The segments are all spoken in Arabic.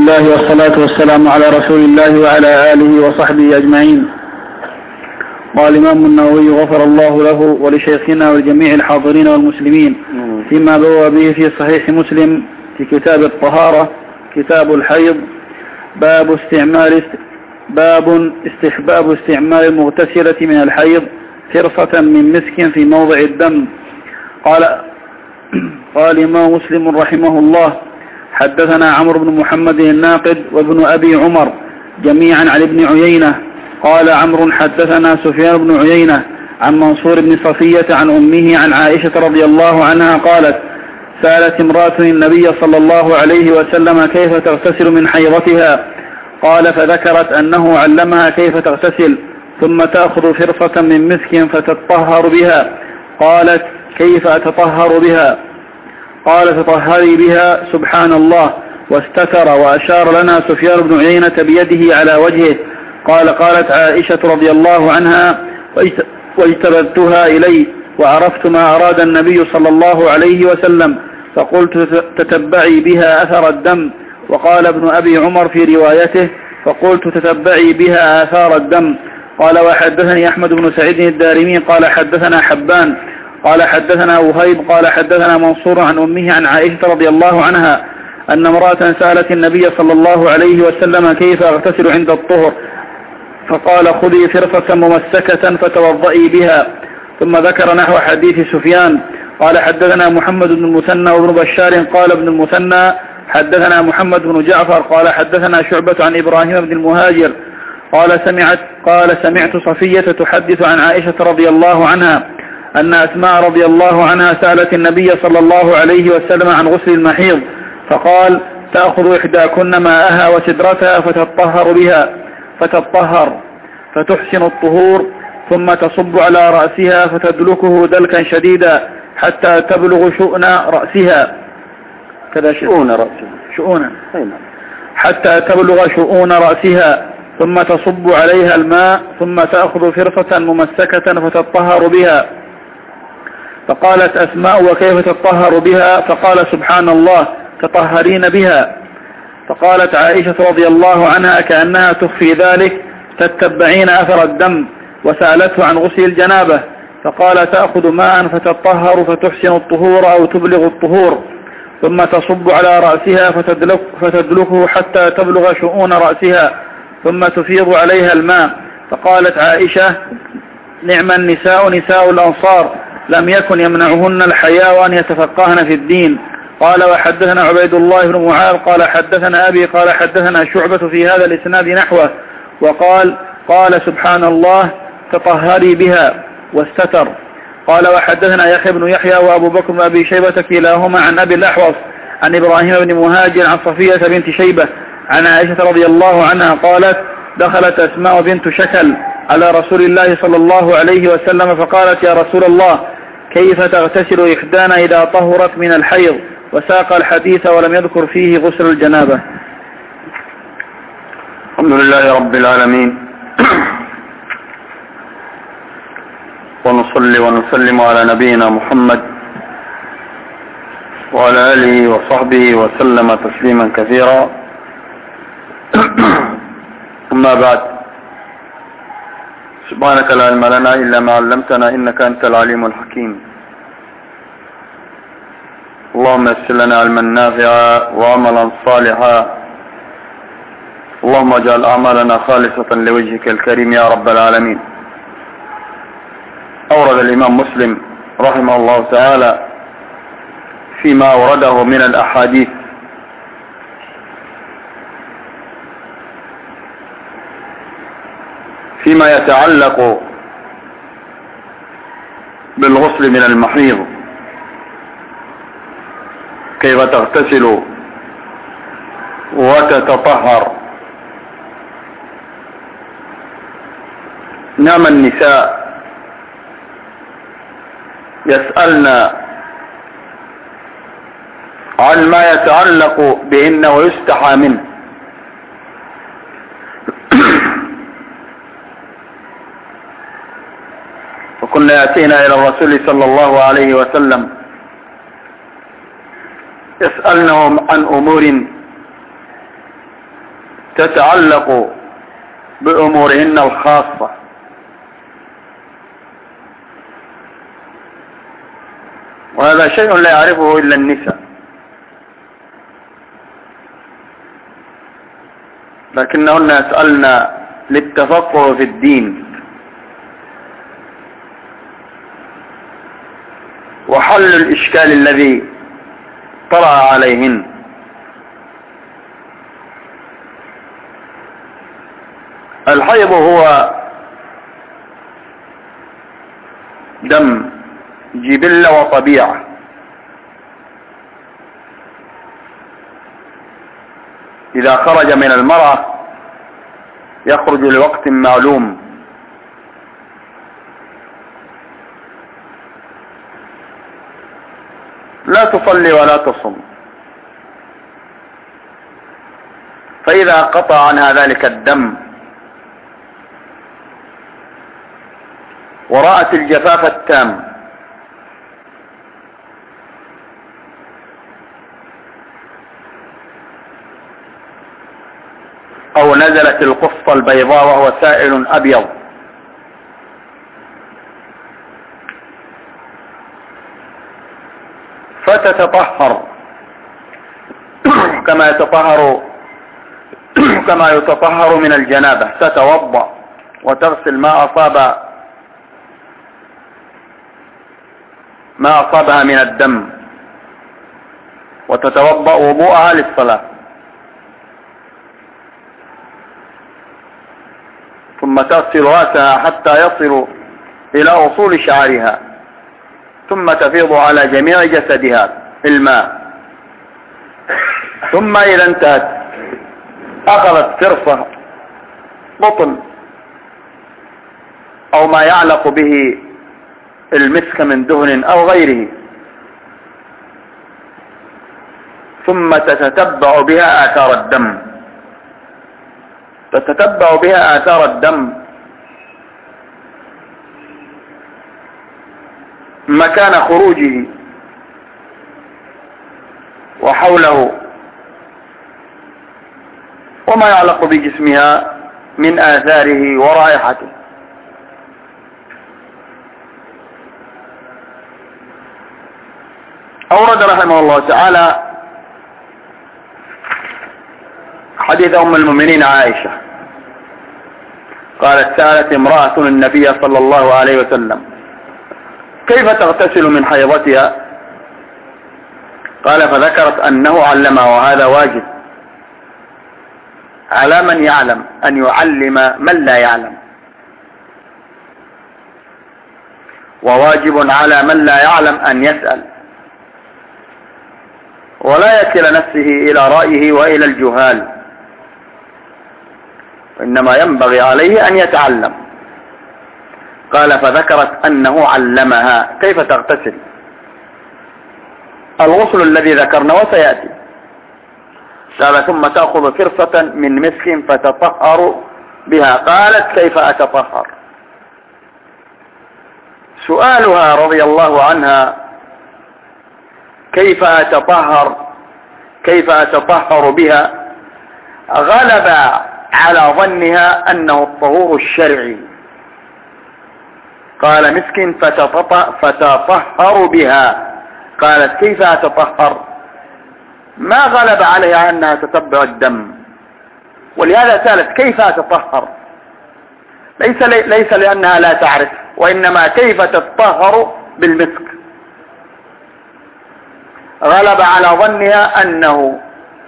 الله والصلاة والسلام على رسول الله وعلى آله وصحبه أجمعين. قال الإمام النووي غفر الله له ولشيخنا ولجميع الحاضرين والمسلمين فيما بوى به في صحيح مسلم في كتاب الطهارة كتاب الحيض باب استحباب استعمال المغتسلة من الحيض فرصة من مسك في موضع الدم. قال الإمام مسلم رحمه الله حدثنا عمرو بن محمد الناقد وابن أبي عمر جميعا عن ابن عيينة قال عمرو حدثنا سفيان بن عيينة عن منصور بن صفية عن أمه عن عائشة رضي الله عنها قالت سألت امرأة النبي صلى الله عليه وسلم كيف تغتسل من حيضتها قال فذكرت أنه علمها كيف تغتسل ثم تأخذ فرصة من مسك فتتطهر بها. قالت كيف أتطهر بها؟ قال تطهري بها سبحان الله واستتر وأشار لنا سفيان بن عيينة بيده على وجهه. قالت عائشة رضي الله عنها واجتبتها إلي وعرفت ما أراد النبي صلى الله عليه وسلم فقلت تتبعي بها أثر الدم. وقال ابن أبي عمر في روايته فقلت تتبعي بها آثار الدم. قال وحدثني أحمد بن سعيد الدارمي قال حدثنا حبان قال حدثنا وهيب قال حدثنا منصور عن أمه عن عائشة رضي الله عنها أن امرأة سألت النبي صلى الله عليه وسلم كيف أغتسل عند الطهر فقال خذي فرصة ممسكة فتوضئي بها. ثم ذكر نحو حديث سفيان. قال حدثنا محمد بن المثنى وابن بشار قال ابن المثنى حدثنا محمد بن جعفر قال حدثنا شعبة عن إبراهيم بن المهاجر قال سمعت صفية تحدث عن عائشة رضي الله عنها أن أسماء رضي الله عنها سألت النبي صلى الله عليه وسلم عن غسل المحيض فقال تأخذ إحداكن ماءها وسدرتها فتطهر فتحسن الطهور ثم تصب على رأسها فتدلكه دلكا شديدا حتى تبلغ شؤون رأسها كذا شؤونا حتى تبلغ شؤون رأسها ثم تصب عليها الماء ثم تأخذ فرصة ممسكة فتطهر بها. فقالت أسماء وكيف تطهر بها؟ فقال سبحان الله تطهرين بها. فقالت عائشة رضي الله عنها كأنها تخفي ذلك تتبعين أثر الدم وسألته عن غسل الجنابة فقال تأخذ ماء فتطهر فتحسن الطهور أو تبلغ الطهور ثم تصب على رأسها فتدلكه حتى تبلغ شؤون رأسها ثم تفيض عليها الماء. فقالت عائشة نعم النساء نساء الأنصار لم يكن يمنعهن الحياء أن يتفقهن في الدين. قال وحدثنا عبيد الله بن معاذ قال حدثنا أبي قال حدثنا شعبة في هذا الإسناد نحوه قال سبحان الله تطهري بها واستتر. قال وحدثنا يحيى بن يحيى وأبو بكر بن أبي شيبة كلاهما عن أبي الأحوص عن إبراهيم بن مهاجر عن صفية بنت شيبة عن عائشة رضي الله عنها قالت دخلت أسماء بنت شكل على رسول الله صلى الله عليه وسلم فقالت يا رسول الله كيف تغتسل إحدانا إذا طهرت من الحيض وساق الحديث ولم يذكر فيه غسل الجنابة. الحمد لله رب العالمين ونصلي ونسلم على نبينا محمد وعلى آله وصحبه وسلم تسليما كثيرا. أما بعد سبحانك لا علم لنا إلا ما علمتنا إنك أنت العليم الحكيم. اللهم يسر لنا علما نافعا وعملا صالحا. اللهم اجعل أعمالنا خالصة لوجهك الكريم يا رب العالمين. أورد الإمام مسلم رحمه الله تعالى فيما أورده من الأحاديث فيما يتعلق بالغسل من المحيض كيف تغتسل وتتطهر. نعم النساء يسألن عن ما يتعلق بهن ويستحى منه. وكنا يأتينا إلى الرسول صلى الله عليه وسلم يسألنهم عن أمور تتعلق بأمورهن الخاصة، وهذا شيء لا يعرفه إلا النساء، لكنهن يسألن للتفقه في الدين وحل الإشكال الذي طرأ عليهن. الحيض هو دم جبلة وطبيعة، إذا خرج من المرأة يخرج لوقت معلوم، لا تصلي ولا تصم، فإذا قطع عنها ذلك الدم ورأت الجفاف التام أو نزلت القصة البيضاء وهو سائل أبيض فتتطهر كما يتطهر من الجنابة، تتوضأ وتغسل ما أصابها من الدم، وتتوضأ وضوءها للصلاة، ثم تغسل رأسها حتى يصل إلى أصول شعرها، ثم تفيض على جميع جسدها الماء، ثم إذا انتهت أخذت فرصة قطن أو ما يعلق به المسك من دهن أو غيره، ثم تتتبع بها آثار الدم، مكان خروجه وحوله وما يعلق بجسمها من آثاره ورائحته. أورد رحمه الله تعالى حديث أم المؤمنين عائشة قالت: سألت امرأة النبي صلى الله عليه وسلم: كيف تغتسل من حيضتها؟ قال: فذكرت أنه علمها، وهذا واجب على من يعلم أن يعلم من لا يعلم، وواجب على من لا يعلم أن يسأل ولا يكل نفسه إلى رأيه وإلى الجهال، وإنما ينبغي عليه أن يتعلم. قال: فذكرت أنه علمها كيف تغتسل، الغسل الذي ذكرنا وسيأتي. قال: ثم تأخذ فرصة من مسك فتطهر بها. قالت: كيف أتطهر؟ سؤالها رضي الله عنها كيف أتطهر بها غلب على ظنها أنه الطهور الشرعي. قال: مسك فتطهر بها. قالت: كيف أتطهر؟ ما غلب عليها أنها تتبع الدم، ولهذا سألت: كيف أتطهر؟ ليس لأنها لا تعرف، وإنما كيف تتطهر بالمسك. غلب على ظنها أنها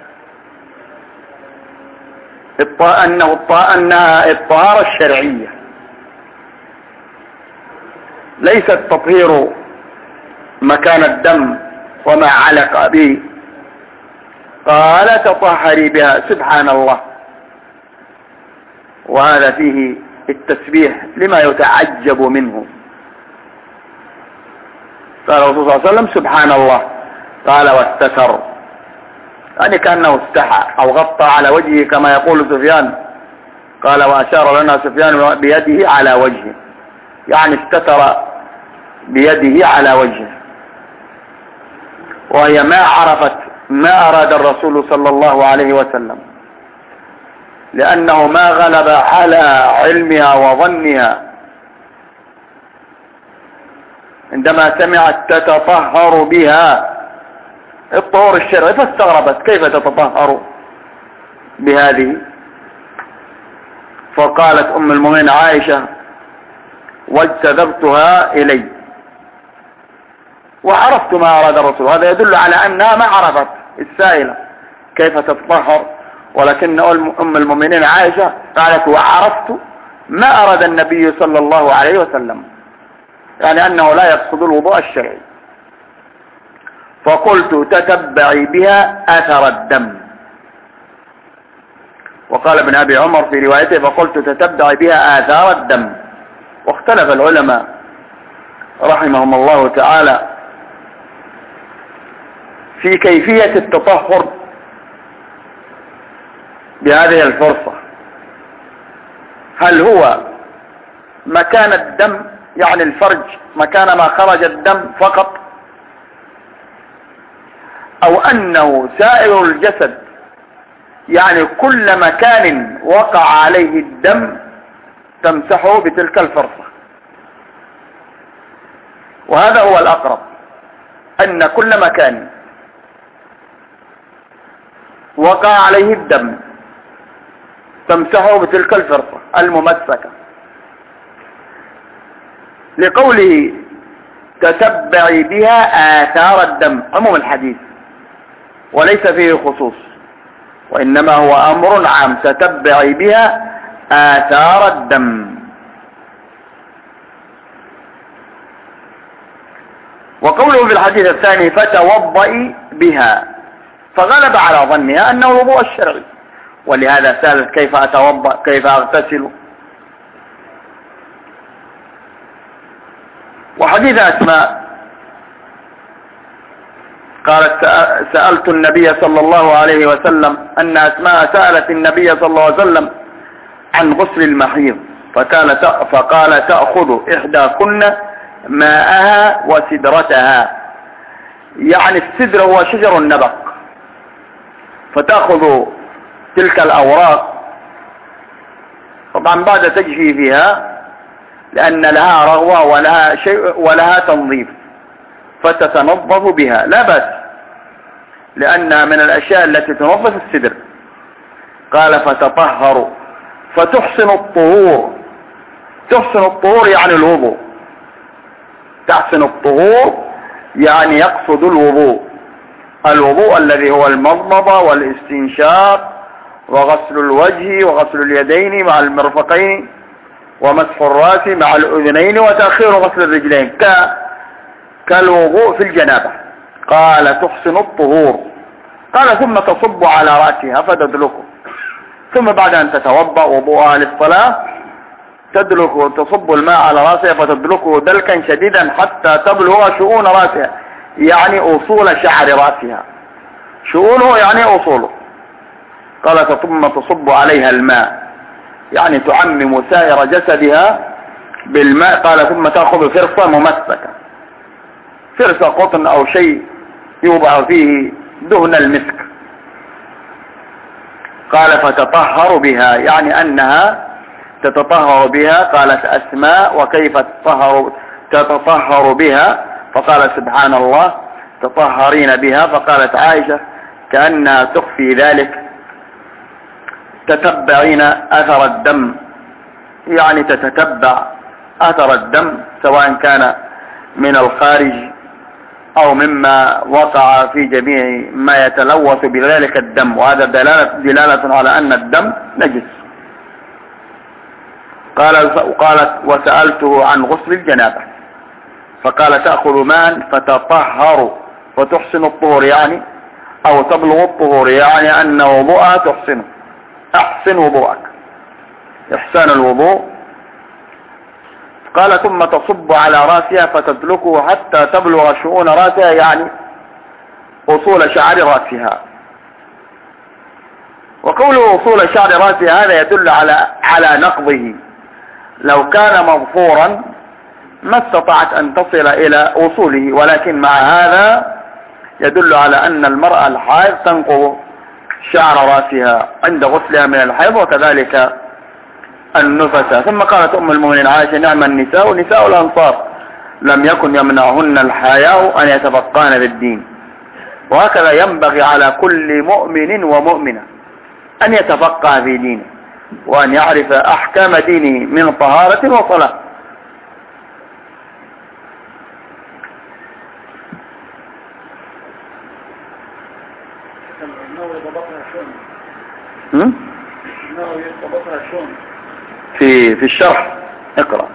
الطهارة الشرعية، ليس التطهير مكان الدم وما علق به. قال: تطهري بها. سبحان الله، وهذا فيه التسبيح لما يتعجب منه. قال الرسول صلى الله عليه وسلم: سبحان الله. قال: واستتر، يعني كأنه استحى أو غطى على وجهه كما يقول سفيان. قال: وأشار لنا سفيان بيده على وجهه، يعني استتر بيده على وجهه، وهي ما عرفت ما أراد الرسول صلى الله عليه وسلم. لأنه ما غلب على علمها وظنها عندما سمعت تتطهر بها الطهور الشرعي، فاستغربت كيف تتطهر بهذه، فقالت أم المؤمنين عائشة واجتذبتها إلي وعرفت ما أراد الرسول. هذا يدل على أنها ما عرفت السائلة كيف تتطهر، ولكن أم المؤمنين عائشة قالت وعرفت ما أراد النبي صلى الله عليه وسلم، يعني أنه لا يقصد الوضوء الشرعي. فقلت تتبعي بها أثر الدم. وقال ابن أبي عمر في روايته فقلت تتبعي بها آثار الدم. واختلف العلماء رحمهم الله تعالى في كيفية التطهر بهذه الفرصة، هل هو مكان الدم يعني الفرج مكان ما خرج الدم فقط، أو أنه سائر الجسد يعني كل مكان وقع عليه الدم تمسحه بتلك الفرصة. وهذا هو الأقرب، أن كل مكان وقع عليه الدم تمسحه بتلك الفرصة الممسكة، لقوله تتبعي بها آثار الدم، عموم الحديث وليس فيه خصوص، وإنما هو أمر عام، تتبعي بها آثار الدم. وقوله في الحديث الثاني فتوضئي بها، فغلب على ظنها أنه الوضوء الشرعي، ولهذا سألت كيف أتوضأ كيف أغتسل. وحديث أسماء قالت سألت النبي صلى الله عليه وسلم، أن أسماء سألت النبي صلى الله عليه وسلم عن غسل المحيض، فقال تأخذ إحداكن ماءها وسدرتها، يعني السدر هو شجر النبق، فتأخذ تلك الأوراق طبعا بعد تجفيفها لأن لها رغوة ولها شيء ولها تنظيف، فتتنظف بها لا بأس، لأنها من الأشياء التي تنظف السدر. قال فتطهر فتحسن الطهور، تحسن الطهور يعني الوضوء، تحسن الطهور يعني يقصد الوضوء الذي هو المضمضة والاستنشاق وغسل الوجه وغسل اليدين مع المرفقين ومسح الرأس مع الأذنين وتأخير غسل الرجلين كالوضوء في الجنابة. قال تحسن الطهور، قال ثم تصب على رأسها فتدلكه، ثم بعد أن تتوضأ وضوءها للصلاة تصب الماء على رأسها فتدلكه دلكا شديدا حتى تبلغ شؤون رأسها، يعني أصول شعر رأسها، شؤونه يعني أصوله. قال ثم تصب عليها الماء، يعني تعمم سائر جسدها بالماء. قال ثم تأخذ فرصة ممسكة، فرصة قطن أو شيء يوضع فيه دهن المسك. قال فتطهر بها، يعني أنها تتطهر بها. قالت أسماء وكيف تتطهر بها؟ فقال سبحان الله تطهرين بها. فقالت عائشة كأنها تخفي ذلك، تتبعين أثر الدم، يعني تتتبع أثر الدم سواء كان من الخارج أو مما وقع في جميع ما يتلوث بذلك الدم، وهذا دلالة على أن الدم نجس. قالت وسألته عن غسل الجنابة، فقال تأخذ ماء فتطهر وتحسن الطهور، يعني أو تبلغ الطهور، يعني أن وضوءها تحسنه. أحسن وضوءك، إحسان الوضوء. قال ثم تصب على رأسها فتدلكه حتى تبلغ شؤون رأسها، يعني أصول شعر رأسها. وقوله أصول شعر رأسها هذا يدل على نقضه، لو كان مظفورا ما استطاعت أن تصل إلى أصوله، ولكن مع هذا يدل على أن المرأة الحائض تنقض شعر رأسها عند غسلها من الحيض وكذلك النفس. ثم قالت أم المؤمنين عائشة نعم النساء نساء الأنصار لم يكن يمنعهن الحياء أن يتفقهن بالدين. وهكذا ينبغي على كل مؤمن ومؤمنة أن يتفقه في دينه وأن يعرف أحكام دينه من طهارة وصلاة. في الشرح اقرأ.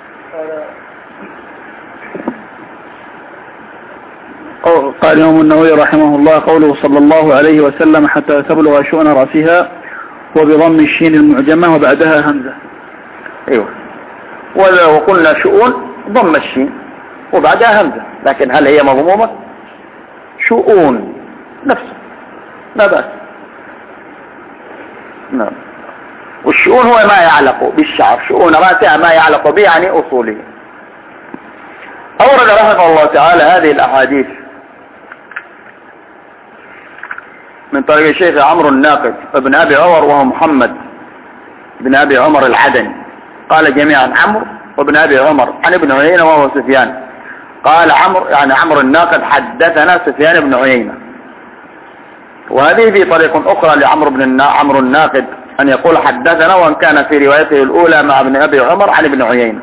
قال الإمام النووي رحمه الله قوله صلى الله عليه وسلم حتى تبلغ شؤون رأسها وبضم الشين المعجمة وبعدها همزة. ايوه وقلنا شؤون ضم الشين وبعدها همزة، لكن هل هي مضمومة؟ شؤون نفسه لا بأس. نعم. والشؤون هو ما يعلق بالشعر، شؤون رأسها ما يعلق به يعني أصوله. أورد رحمه الله تعالى هذه الأحاديث من طريق الشيخ عمرو الناقد ابن أبي عمر وهو محمد بن أبي عمر العدني. قال جميعا عمرو وابن أبي عمر عن ابن عيينة وهو سفيان. قال عمرو يعني عمرو الناقد حدثنا سفيان بن عيينة. وهذه في طريق أخرى لعمرو الناقد أن يقول حدثنا، وأن كان في روايته الأولى مع ابن أبي عمر عن ابن عيينة.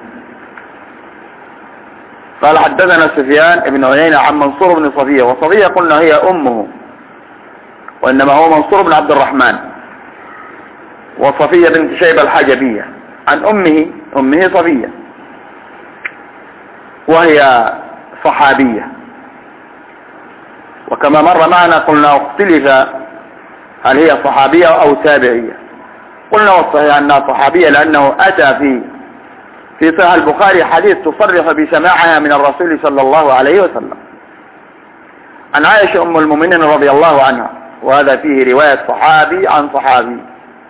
قال حدثنا سفيان بن عيينة عن منصور بن صفية، وصفية قلنا هي أمه وإنما هو منصور بن عبد الرحمن، وصفية بنت شيبة الحجبية عن أمه صفية وهي صحابية. وكما مر معنا قلنا اختلف هل هي صحابية أو تابعية. قلنا والصحيح أنها صحابية لأنه أتى في صحيح البخاري حديث تصرح بسماعها من الرسول صلى الله عليه وسلم عن عائشة أم المؤمنين رضي الله عنها، وهذا فيه رواية صحابي عن صحابي.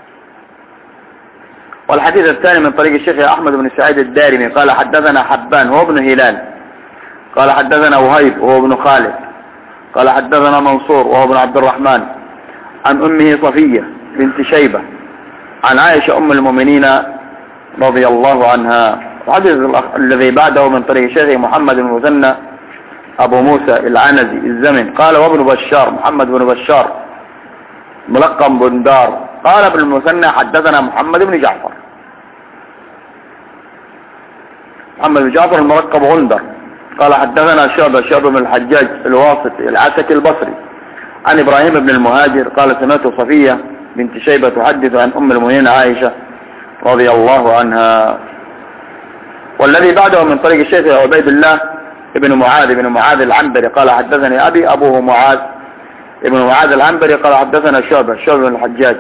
والحديث الثاني من طريق الشيخ أحمد بن سعيد الدارمي قال حدثنا حبان هو ابن هلال قال حدثنا وهيب وهو ابن خالد قال حدثنا منصور وهو ابن عبد الرحمن عن أمه صفية بنت شيبة عن عائشة أم المؤمنين رضي الله عنها. الحديث الذي بعده من طريق الشيخ محمد بن مثنى أبو موسى العنزي الزمن قال وابن بشار محمد بن بشار ملقب بندار قال ابن المثنى حدثنا محمد بن جعفر محمد بن جعفر الملقب غندر قال حدثنا شعبة بن الحجاج الواسطي العتكي البصري عن إبراهيم بن المهاجر قال سمعت صفية بنت شيبة تحدث عن أم المؤمنين عائشة رضي الله عنها. والذي بعده من طريق الشيخ عبيد الله بن معاذ العنبري قال حدثني أبوه معاذ ابن معاذ العنبري قال حدثنا شعبة بن الحجاج.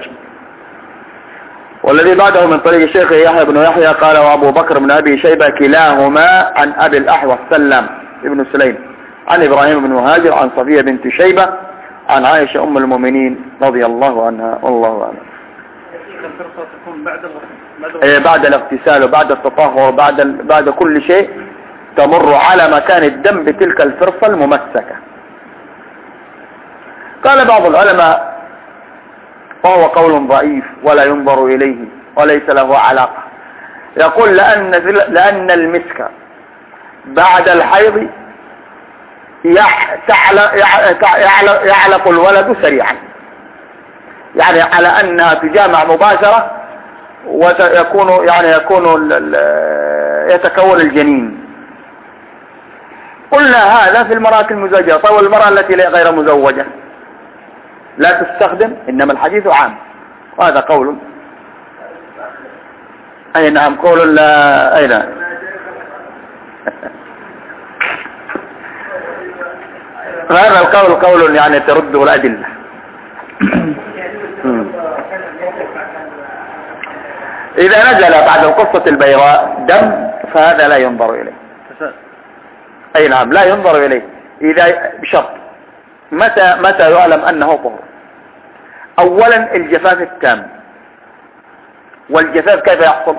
والذي بعده من طريق الشيخ يحيى بن يحيى قال وأبو بكر بن أبي شيبة كلاهما عن أبي الأحوص سلم ابن سليم عن إبراهيم بن مهاجر عن صفية بنت شيبة عن عائشة أم المؤمنين رضي الله عنها والله أعلم. بعد الاغتسال وبعد التطهر بعد كل شيء تمر على مكان الدم بتلك الفرصة الممسكة. قال بعض العلماء وهو قول ضعيف ولا ينظر إليه وليس له علاقة، يقول لأن المسك بعد الحيض يعلق الولد سريعا، يعني على أنها تجامع مباشرة يتكون الجنين. قلنا هذا في المرأة المزوجة. طول المرأة التي غير مزوجة لا تستخدم، إنما الحديث عام، وهذا قول أي نعم قول لا أي نعم هذا القول قول يعني ترده الأدلة. إذا نزل بعد القصة البيضاء دم فهذا لا ينظر إليه. أي نعم لا ينظر إليه إذا بشرط متى يعلم أنه طهر. أولا الجفاف التام، والجفاف كيف يحصل؟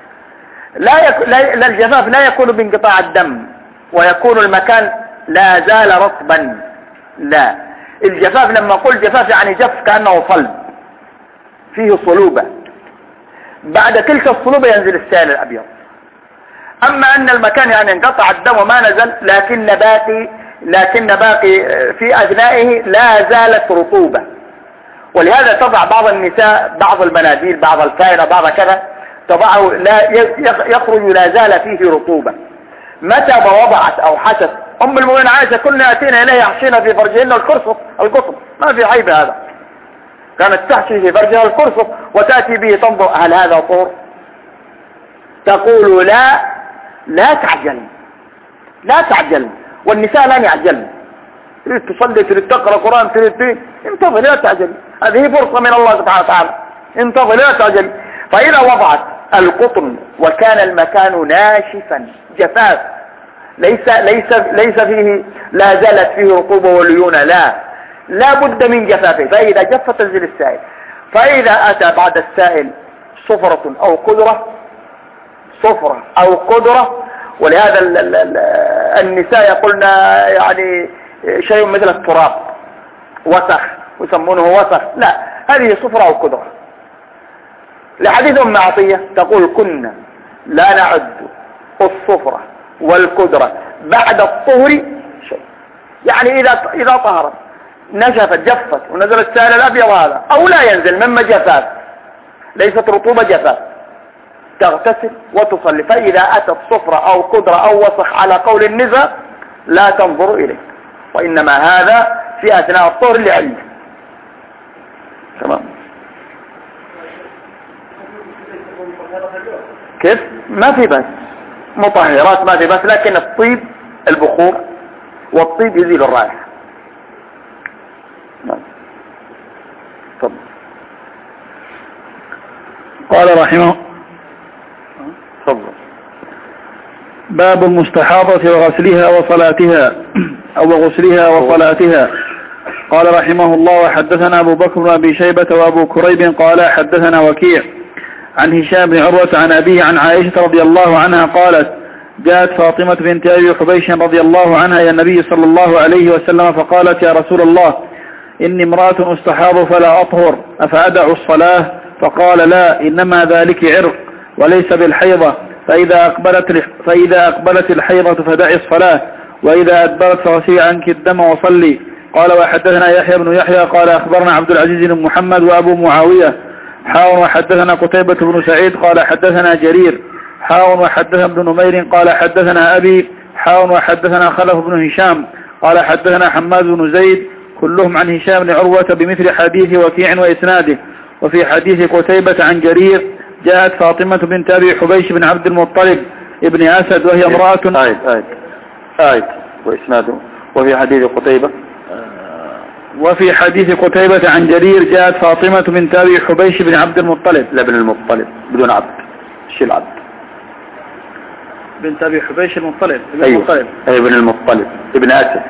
لا الجفاف لا يكون بانقطاع الدم ويكون المكان لا زال رطبا، لا، الجفاف لما أقول جفاف يعني جف كأنه صلب فيه صلوبة، بعد تلك الصلوبة ينزل السائل الأبيض. أما أن المكان يعني انقطع الدم وما نزل لكن باقي في أثنائه لا زالت رطوبة. ولهذا تضع بعض النساء بعض المناديل بعض الكائنة بعض كذا تضعه لا يخرج لا زال فيه رطوبة. متى ما وضعت أو حشت أم المؤمنين عائشة كنا يأتينا إليه يحشين في فرجهن القصب ما في عيب هذا، كانت تحشي في فرجها القرصف وتأتي به تنظر هل هذا طور؟ تقول لا تعجل والنساء لا يعجلن، تريد تصلي تريد تقرأ قرآن تريد انتظر لا تعجل، هذه فرصة من الله سبحانه وتعالى، انتظر لا تعجل. فإذا وضعت القطن وكان المكان ناشفا جفاف ليس فيه لا زالت فيه رطوبة وليونة لا بد من جفافه، فإذا جف تنزل السائل. فإذا أتى بعد السائل صفرة أو قدرة ولهذا النساء يقولن يعني شيء مثل التراب وسخ ويسمونه وسخ، لا هذه صفرة أو قدرة. لحديث أم عطية تقول كنا لا نعد الصفرة والقدرة بعد الطهر شيء، يعني إذا طهرت نشفت جفت ونزل السائل الأبيض هذا أو لا ينزل مما جفاف ليست رطوبة جفاف تغتسل وتصلي. فإذا أتت صفرة أو قدرة أو وسخ على قول النساء لا تنظر إليه، وإنما هذا في أثناء الطهر لعلم. تمام كيف؟ ما في بس مطهرات ما في بس، لكن الطيب البخور والطيب يزيل الرائحة. قال رحمه باب المستحاضة وغسلها وصلاتها أو غسلها وصلاتها. قال رحمه الله وحدثنا أبو بكر بن أبي شيبة وأبو كريب قال حدثنا وكيع عن هشام بن عروة عن أبيه عن عائشة رضي الله عنها قالت جاءت فاطمة بنت أبي حبيش رضي الله عنها إلى النبي صلى الله عليه وسلم فقالت يا رسول الله إني امرأة استحاض فلا أطهر أفأدع الصلاة؟ فقال لا إنما ذلك عرق وليس بالحيضة، فإذا أقبلت الحيضة فدعي الصلاة وإذا أدبرت فغسلي عنك الدم وصلي. قال وحدثنا يحيى بن يحيى قال أخبرنا عبد العزيز بن محمد وأبو معاوية وحدثنا قتيبة بن سعيد قال حدثنا جرير وحدثنا ابن نمير قال حدثنا أبي وحدثنا خلف بن هشام قال حدثنا حماد بن زيد كلهم عن هشام بن عروة بمثل حديث وكيع وإسناده. وفي حديث قتيبة عن جرير جاءت فاطمة بنت أبي حبيش بن عبد المطلب ابن أسد وهي امرأة وإسناده. وفي حديث قتيبة عن جرير جاءت فاطمة بنت أبي حبيش بن عبد المطلب لا بن المطلب بدون عبد شيل عبد بنت أبي حبيش المطلب ابن المطلب ابن أسد.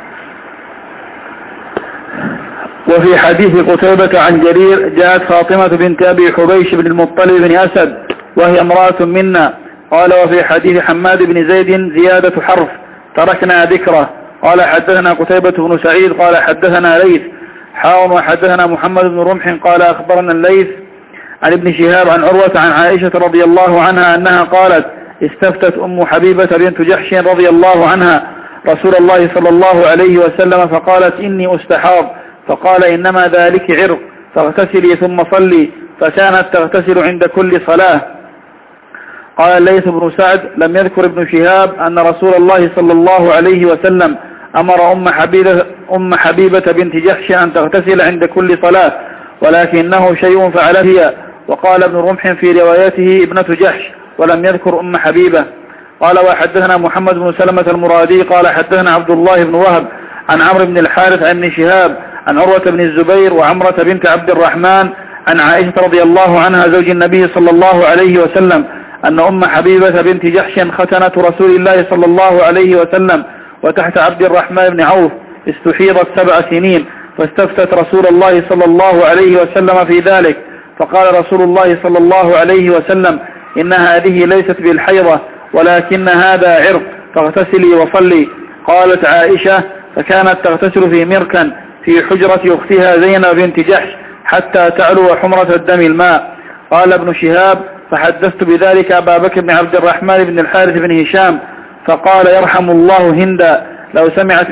وفي حديث قتيبة عن جرير جاءت فاطمة بنت أبي حبيش بن المطلب بن أسد وهي امرأة منا. قال وفي حديث حماد بن زيد زيادة حرف تركنا ذكره. قال حدثنا قتيبة بن سعيد قال حدثنا ليث وحدثنا محمد بن رمح قال أخبرنا الليث عن ابن شهاب عن عروة عن عائشة رضي الله عنها أنها قالت استفتت أم حبيبة بنت جحش رضي الله عنها رسول الله صلى الله عليه وسلم فقالت إني أستحاض فقال إنما ذلك عرق فاغتسلي ثم صلي، فكانت تغتسل عند كل صلاة. قال الليث بن سعد لم يذكر ابن شهاب أن رسول الله صلى الله عليه وسلم أمر أم حبيبة بنت جحش أن تغتسل عند كل صلاة، ولكنه شيء فعل هي. وقال ابن رمح في روايته ابنة جحش ولم يذكر أم حبيبة. قال وحدثنا محمد بن سلمة المرادي قال حدثنا عبد الله بن وهب عن عمرو بن الحارث عن ابن شهاب عن عروة بن الزبير وعمرة بنت عبد الرحمن عن عائشة رضي الله عنها زوج النبي صلى الله عليه وسلم أن أم حبيبة بنت جحش ختنة رسول الله صلى الله عليه وسلم وتحت عبد الرحمن بن عوف استحيضت 7 سنين، فاستفتت رسول الله صلى الله عليه وسلم في ذلك، فقال رسول الله صلى الله عليه وسلم إن هذه ليست بالحيضة ولكن هذا عرق فاغتسلي وصلي. قالت عائشة فكانت تغتسل في مركن في حجرة أختها زينب بنت جحش حتى تعلو حمرة الدم الماء. قال ابن شهاب فحدثت بذلك أبا بكر بن عبد الرحمن بن الحارث بن هشام فقال يرحم الله هندا لو سمعت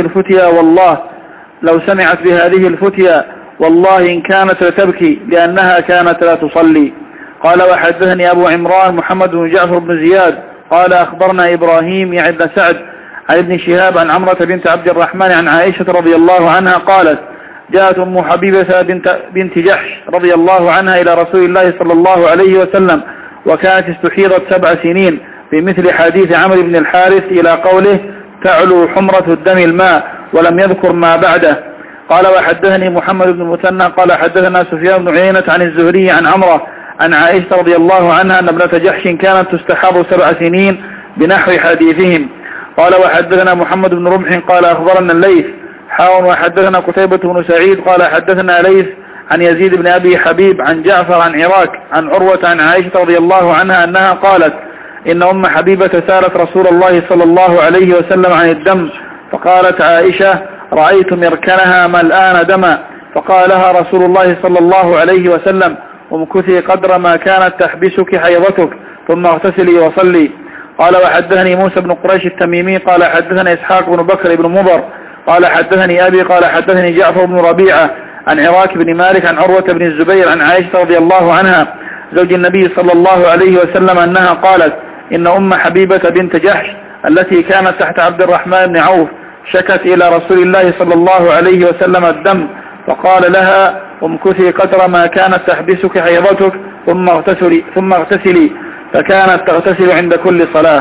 بهذه الفتيا والله إن كانت لتبكي لأنها كانت لا تصلي. قال وحدثني أبو عمران محمد بن جعفر بن زياد قال أخبرنا إبراهيم يعني بن سعد عن ابن شهاب عن عمرة بنت عبد الرحمن عن عائشة رضي الله عنها قالت جاءت أم حبيبة بنت جحش رضي الله عنها إلى رسول الله صلى الله عليه وسلم وكانت استحيضت 7 سنين بمثل حديث عمرو بن الحارث إلى قوله تعلو حمرة الدم الماء ولم يذكر ما بعده. قال وحدثني محمد بن المثنى قال حدثنا سفيان بن عيينة عن الزهري عن عمرة عن عائشة رضي الله عنها أن ابنة جحش كانت تستحاض 7 سنين بنحو حديثهم. قال وحدثنا محمد بن رمح قال أخبرنا الليث وحدثنا قتيبة بن سعيد قال حدثنا ليث عن يزيد بن أبي حبيب عن جعفر عن عراك عن عروة عن عائشة رضي الله عنها أنها قالت إن أم حبيبة سألت رسول الله صلى الله عليه وسلم عن الدم فقالت عائشة رأيت مركنها ملآن دما فقال لها رسول الله صلى الله عليه وسلم امكثي قدر ما كانت تحبسك حيضتك ثم اغتسلي وصلي. قال وحدثني موسى بن قريش التميمي قال حدثنا إسحاق بن بكر بن مضر قال حدثني أبي قال حدثني جعفر بن ربيعة عن عراك بن مالك عن عروة بن الزبير عن عائشة رضي الله عنها زوج النبي صلى الله عليه وسلم أنها قالت إن أم حبيبة بنت جحش التي كانت تحت عبد الرحمن بن عوف شكت إلى رسول الله صلى الله عليه وسلم الدم فقال لها امكثي قدر ما كانت تحبسك حيضتك ثم اغتسلي فكانت تغتسل عند كل صلاة.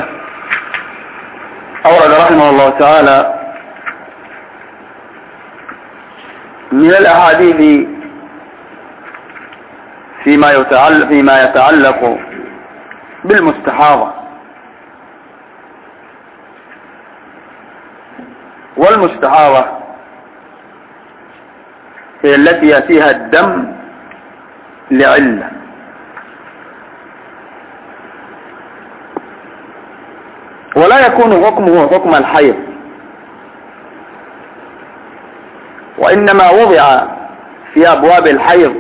أورد رحمه الله تعالى من الأحاديث فيما يتعلق بالمستحاضة. والمستحاضة هي التي يأتيها الدم لعلة ولا يكون حكمه حكم الحيض وإنما وضع في أبواب الحيض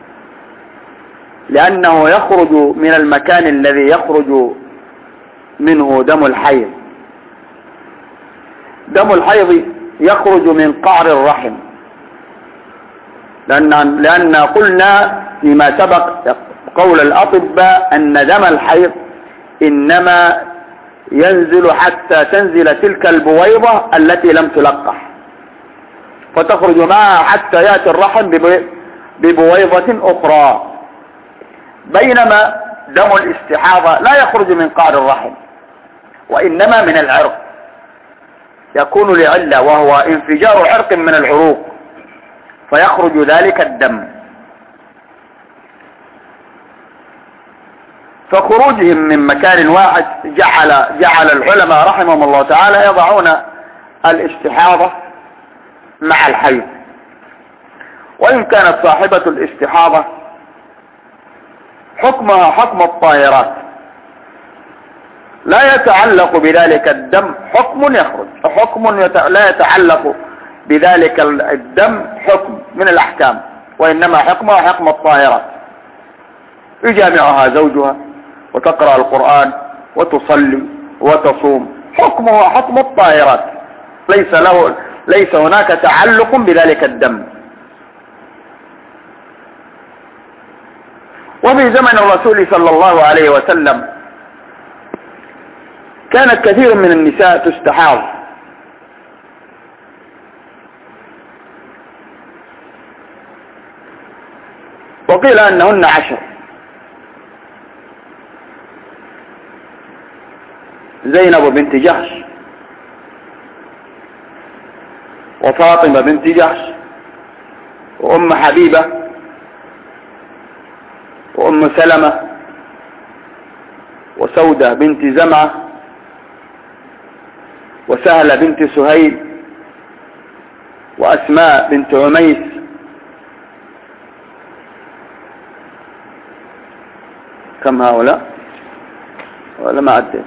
لأنه يخرج من المكان الذي يخرج منه دم الحيض. دم الحيض يخرج من قعر الرحم لأن قلنا فيما سبق قول الأطباء أن دم الحيض إنما ينزل حتى تنزل تلك البويضة التي لم تلقح فتخرج معها حتى يأتي الرحم ببويضة أخرى، بينما دم الاستحاضة لا يخرج من قعر الرحم وإنما من العرق يكون لعلة وهو انفجار عرق من العروق فيخرج ذلك الدم. فخروجهم من مكان واحد جعل العلماء رحمهم الله تعالى يضعون الاستحاضة مع الحيض، وإن كانت صاحبة الاستحاضة حكمها حكم الطاهرات لا يتعلق بذلك الدم حكم يخرج لا يتعلق بذلك الدم حكم من الأحكام وإنما حكمها حكم الطاهرات، يجامعها زوجها وتقرأ القرآن وتصلي وتصوم، حكمها حكم الطاهرات ليس هناك تعلق بذلك الدم. وفي زمن الرسول صلى الله عليه وسلم كانت كثير من النساء تستحاض، وقيل أنهن 10: زينب بنت جحش، وفاطمة بنت جحش، وأم حبيبة، وأم سلمة، وسودة بنت زمعة، وسهلة بنت سهيل، وأسماء بنت عميس، كم هؤلاء؟ ولا ما عديت؟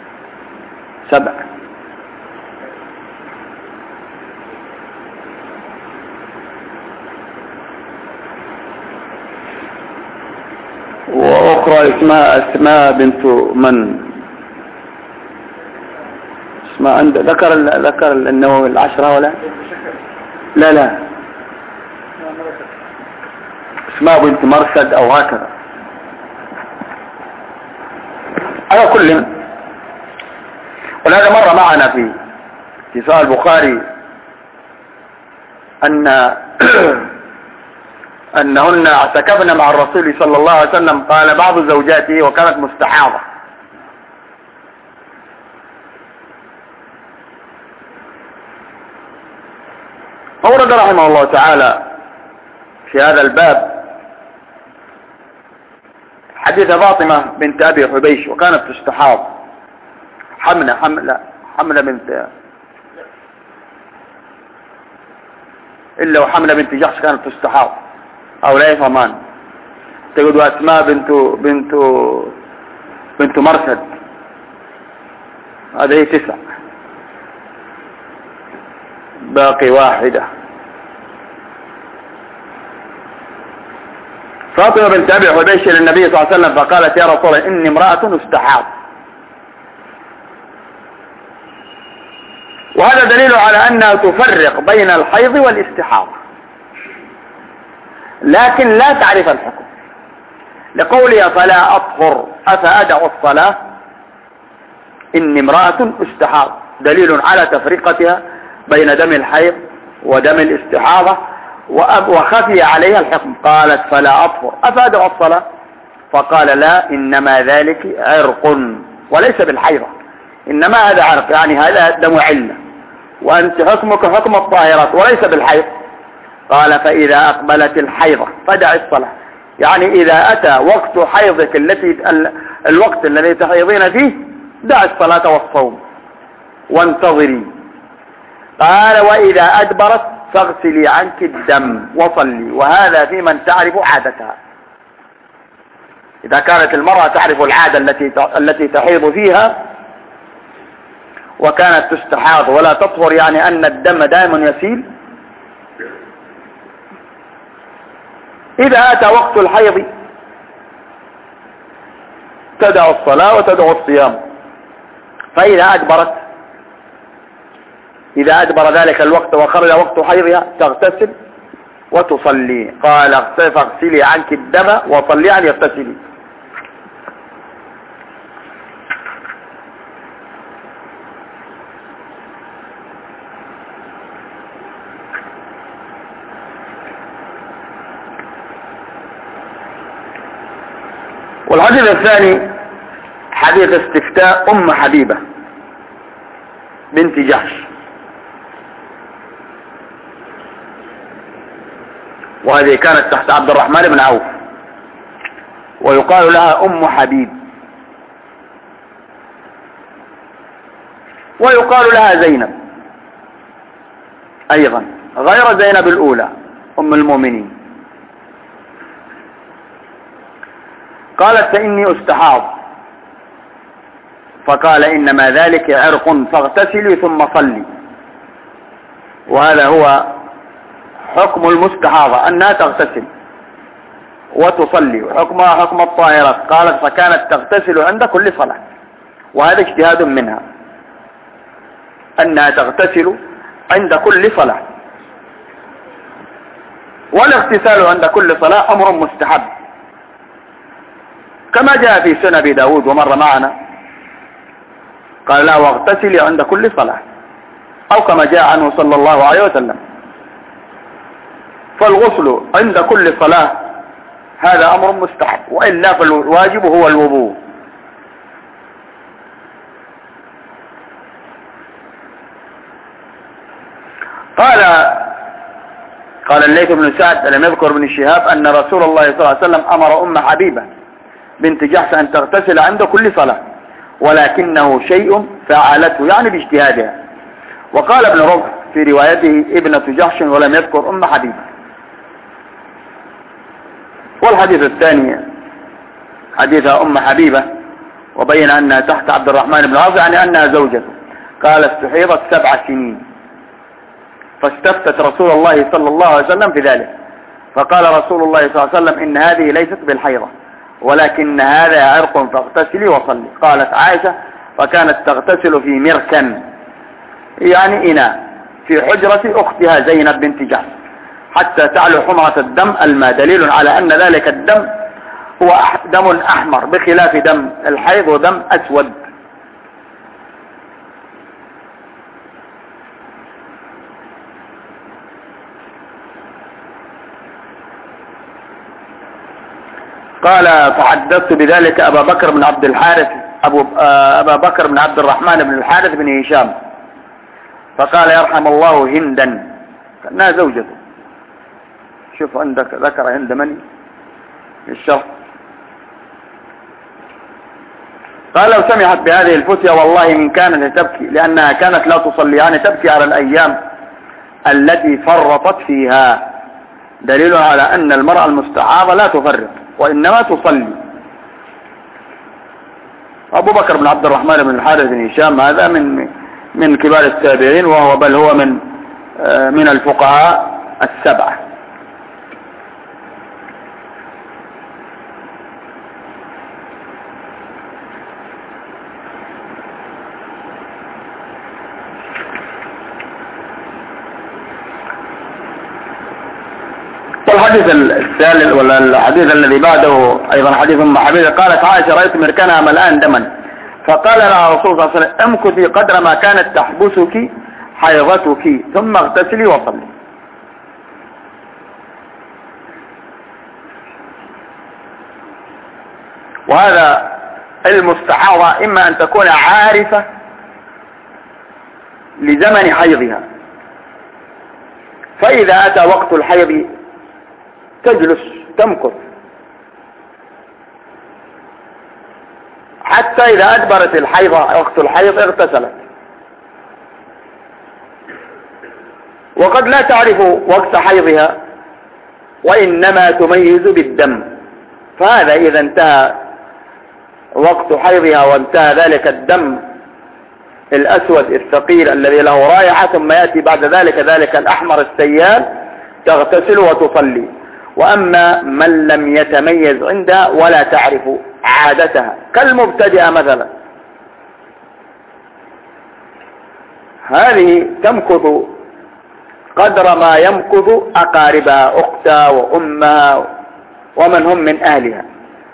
7. وأخرى اسمها أسماء بنت من اسماء عند ذكر النووي العشرة ولا لا اسماء بنت مرثد أو هكذا. على كل، ولهذا مر معنا في صحيح البخاري أنهن اعتكفن مع الرسول صلى الله عليه وسلم، قال بعض زوجاته وكانت مستحاضة، أورد رحمه الله تعالى في هذا الباب حديث فاطمة بنت أبي حبيش وكانت تستحاض، حملة بنت إلا وحملة بنت جحش كانت تستحاض أو لا يفهمان. تقول أسماء بنت مرثد، هذه 9، باقي واحدة. فاطمة بنت أبي حبيش للنبي صلى الله عليه وسلم فقالت يا رسول الله إني امرأة استحاض، وهذا دليل على أنها تفرق بين الحيض والاستحاضة، لكن لا تعرف الحكم، لقولها فلا أطهر أفأدع الصلاة إني امرأة استحاض، دليل على تفرقتها بين دم الحيض ودم الاستحاضة، وخفي عليها الحكم. قالت فلا أطهر أفأدع الصلاة، فقال لا إنما ذلك عرق وليس بالحيضة، إنما هذا عرق، يعني هذا دم علة، وأنت حكمك حكم الطاهرات وليس بالحيض. قال فإذا أقبلت الحيضة فدع الصلاة، يعني إذا أتى وقت حيضك الوقت الذي تحيضين فيه دع الصلاة والصوم وانتظري. قال وإذا أدبرت فاغسلي عنك الدم وصلي، وهذا في من تعرف عادتها. إذا كانت المرأة تعرف العادة التي تحيض فيها وكانت تستحاض ولا تطهر، يعني أن الدم دائما يسيل، إذا أتى وقت الحيض تدع الصلاة وتدع الصيام. فإذا أدبر ذلك الوقت وخرج وقت حيضها تغتسل وتصلي. قال فاغسلي عنك الدم وصلي، يعني اغتسلي. والحديث الثاني حديث استفتاء أم حبيبة بنت جحش، وهذه كانت تحت عبد الرحمن بن عوف، ويقال لها أم حبيب، ويقال لها زينب أيضا غير زينب الأولى أم المؤمنين. قالت فإني استحاض، فقال إنما ذلك عرق فاغتسلي ثم صلي. وهذا هو حكم المستحاضة، أنها تغتسل وتصلي، وحكمها حكم الطاهرات. قالت فكانت تغتسل عند كل صلاة، وهذا اجتهاد منها أنها تغتسل عند كل صلاة، والاغتسال عند كل صلاة أمر مستحب، كما جاء في سنن أبي داود ومر معنا، قال لا واغتسلي عند كل صلاة، أو كما جاء عنه صلى الله عليه وسلم. فالغسل عند كل صلاة هذا أمر مستحب، وإلا فالواجب هو الوضوء. قال الليث بن سعد لم يذكر ابن شهاب أن رسول الله صلى الله عليه وسلم أمر أم حبيبة بنت جحش أن تغتسل عند كل صلاة، ولكنه شيء فعلته، يعني باجتهادها. وقال ابن ربع في روايته ابنة جحش ولم يذكر أم حبيبة. والحديث الثاني حديث أم حبيبة، وبين أنها تحت عبد الرحمن بن عوف، يعني أنها زوجته. قال استحيضت 7 سنين، فاستفتت رسول الله صلى الله عليه وسلم في ذلك، فقال رسول الله صلى الله عليه وسلم إن هذه ليست بالحيضة، ولكن هذا عرق فاغتسلي وصلي. قالت عائشة فكانت تغتسل في مركن يعني إناء في حجرة أختها زينب بنت جحش حتى تعلو حمرة الدم الماء، دليل على أن ذلك الدم هو دم أحمر بخلاف دم الحيض ودم أسود. قال فحدثت بذلك أبا بكر بن عبد الحارث أبا بكر بن عبد الرحمن بن الحارث بن هشام فقال يرحم الله هندا كأنها زوجته. شوف عندك ذكر هند مني في الشرح. قال لو سمحت بهذه الفتية والله من كانت تبكي لأنها كانت لا تصلي يعني تبكي على الأيام التي فرطت فيها، دليل على أن المرأة المستعاضة لا تفرط وإنما تصلي. أبو بكر بن عبد الرحمن بن الحارث بن هشام هذا من كبار التابعين، وهو بل هو من الفقهاء السبعة. والحديث الثالث ولا الحديث الذي بعده أيضا حديث أم حبيبة قالت عائشة رأيت مركنها ملآن دما فقال لها الرسول صلى الله عليه وسلم امكثي قدر ما كانت تحبسك حيضتك ثم اغتسلي وصلي. وهذا المستحاضة إما أن تكون عارفة لزمن حيضها، فإذا أتى وقت الحيض تجلس تمكث حتى إذا أدبرت الحيض وقت الحيض اغتسلت. وقد لا تعرف وقت حيضها وإنما تميز بالدم، فهذا إذا انتهى وقت حيضها وانتهى ذلك الدم الأسود الثقيل الذي له رائحة ثم يأتي بعد ذلك الأحمر السيال تغتسل وتصلي. وأما من لم يتميز عندها ولا تعرف عادتها كالمبتدئة مثلا، هذه تمكث قدر ما يمكث أقاربها أختها وأمها ومن هم من أهلها،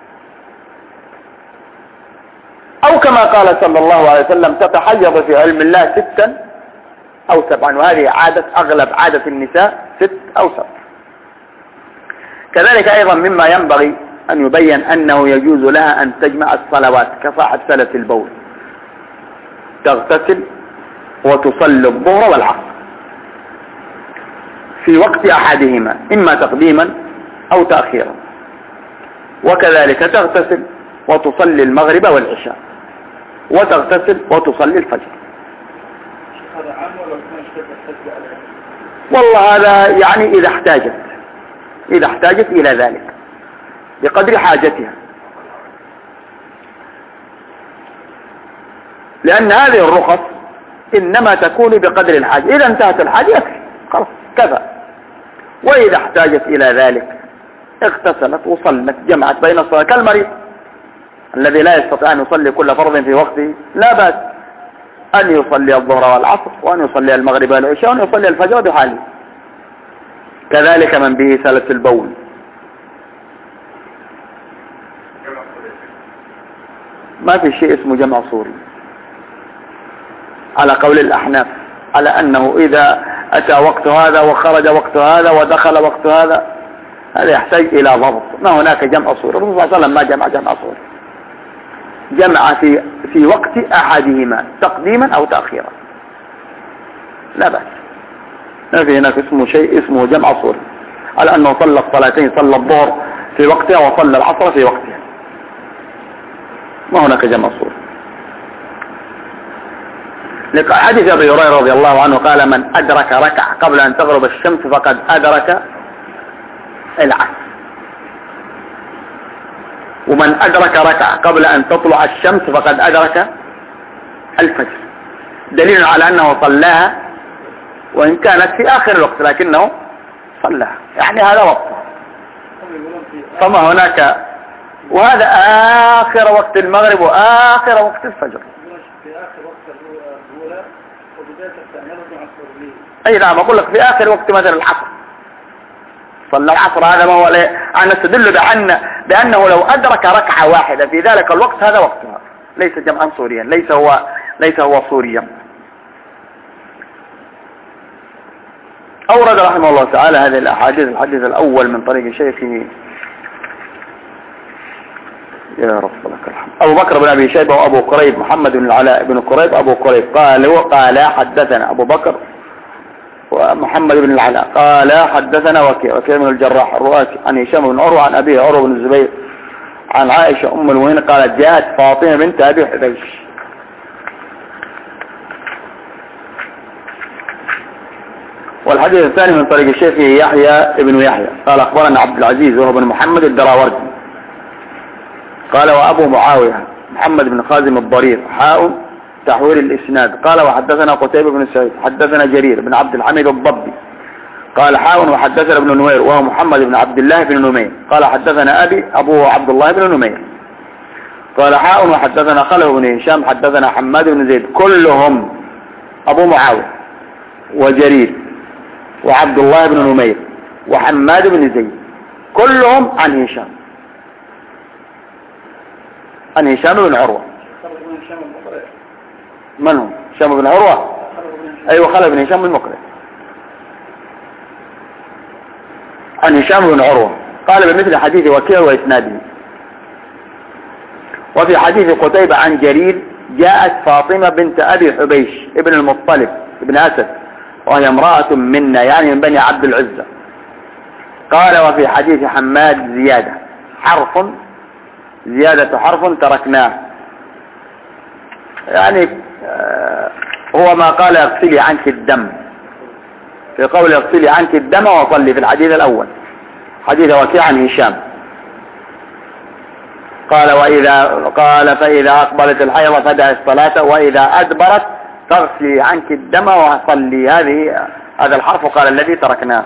أو كما قال صلى الله عليه وسلم تتحيض في علم الله 6 أو 7، وهذه عادة أغلب عادة النساء 6 أو 7. كذلك أيضا مما ينبغي أن يبين أنه يجوز لها أن تجمع الصلوات كصاحب سلة البول، تغتسل وتصلي الظهر والعصر في وقت أحدهما إما تقديما أو تأخيرا، وكذلك تغتسل وتصلي المغرب والعشاء وتغتسل وتصلي الفجر. هذا عام ولا والله هذا يعني إذا احتاجت إلى ذلك بقدر حاجتها، لأن هذه الرخص إنما تكون بقدر الحاجة، إذا انتهت الحاجة يكفي خلاص كفى. وإذا احتاجت إلى ذلك اغتسلت وصلت جمعت بين الصلاة كالمريض الذي لا يستطيع أن يصلي كل فرض في وقته، لا بأس أن يصلي الظهر والعصر وأن يصلي المغرب والعشاء وأن يصلي الفجر بحاله. كذلك من به سلة البول. ما في شيء اسمه جمع صوري على قول الأحناف، على أنه إذا أتى وقت هذا وخرج وقت هذا ودخل وقت هذا يحتاج إلى ضبط. ما هناك جمع صوري، الرسول صلى الله عليه وسلم ما جمع صوري، جمع في وقت أحدهما تقديما أو تأخيرا لا بأس. ما في هناك شيء اسمه جمع صوري، على أنه صلى الصلاتين، صلى الظهر في وقتها وصلى العصر في وقتها، ما هناك جمع صوري. حديث أبي هريرة رضي الله عنه قال من أدرك ركعة قبل أن تغرب الشمس فقد أدرك العصر، ومن أدرك ركعة قبل أن تطلع الشمس فقد أدرك الفجر، دليل على أنه صلاها وإن كانت في آخر الوقت لكنه صلاها، يعني هذا وقت. فما هناك وهذا آخر وقت المغرب وآخر وقت الفجر. في آخر وقت الأولى وبداية الثانية والعصر. أي نعم، أقول لك في آخر وقت مثلا العصر، صلى العصر. هذا ما هو أنا أستدل بأنه لو أدرك ركعة واحدة في ذلك الوقت هذا وقتها، ليس جمعا صوريا، ليس هو صوريا. أورد رحمه الله تعالى هذه الأحاديث. الحديث الأول من طريق شيخه يا رب لك الحمد أبو بكر بن أبي شيبة وأبو قريب محمد بن العلاء بن قريب أبو قريب قال حدثنا أبو بكر ومحمد بن العلاء قال حدثنا وكيع بن الجراح الرؤاسي عن هشام بن عروة عن أبيه عروة بن الزبير عن عائشة أم المؤمنين قالت جاءت فاطمة بنت أبي حبيش. والحديث الثاني من طريق الشيخ يحيى بن يحيى قال أخبرنا عبد العزيز وهو بن محمد الدراوردي قال وأبو معاوية محمد بن خازم الضرير حاء تحويل الإسناد قال وحدثنا قتيبة بن سعيد حدثنا جرير بن عبد الحميد الضبي قال حاء وحدثنا ابن نمير وهو محمد بن عبد الله بن نمير قال حدثنا أبوه عبد الله بن نمير قال حاء وحدثنا خلف بن هشام حدثنا حماد بن زيد كلهم أبو معاوية وجرير وعبد الله بن نمير وحماد بن زيد كلهم عن هشام بن عروة. من هم؟ هشام بن عروة. أيوة خلف بن هشام المقرئ عن هشام بن عروة قال بمثل حديث وكيع وإسناده. وفي حديث قتيبة عن جرير جاءت فاطمة بنت أبي حبيش ابن المطلب ابن أسد وهي امرأة منا يعني من بني عبد العزة. قال وفي حديث حماد زيادة حرف تركناه يعني هو ما قال اغسلي عنك الدم في قول اغسلي عنك الدم وصلي في الحديث الأول حديث وكيع عن هشام قال فإذا أقبلت الحيضة فدع الصلاة وإذا أدبرت فاغسلي عنك الدم وصلي. هذا الحرف قال الذي تركناه.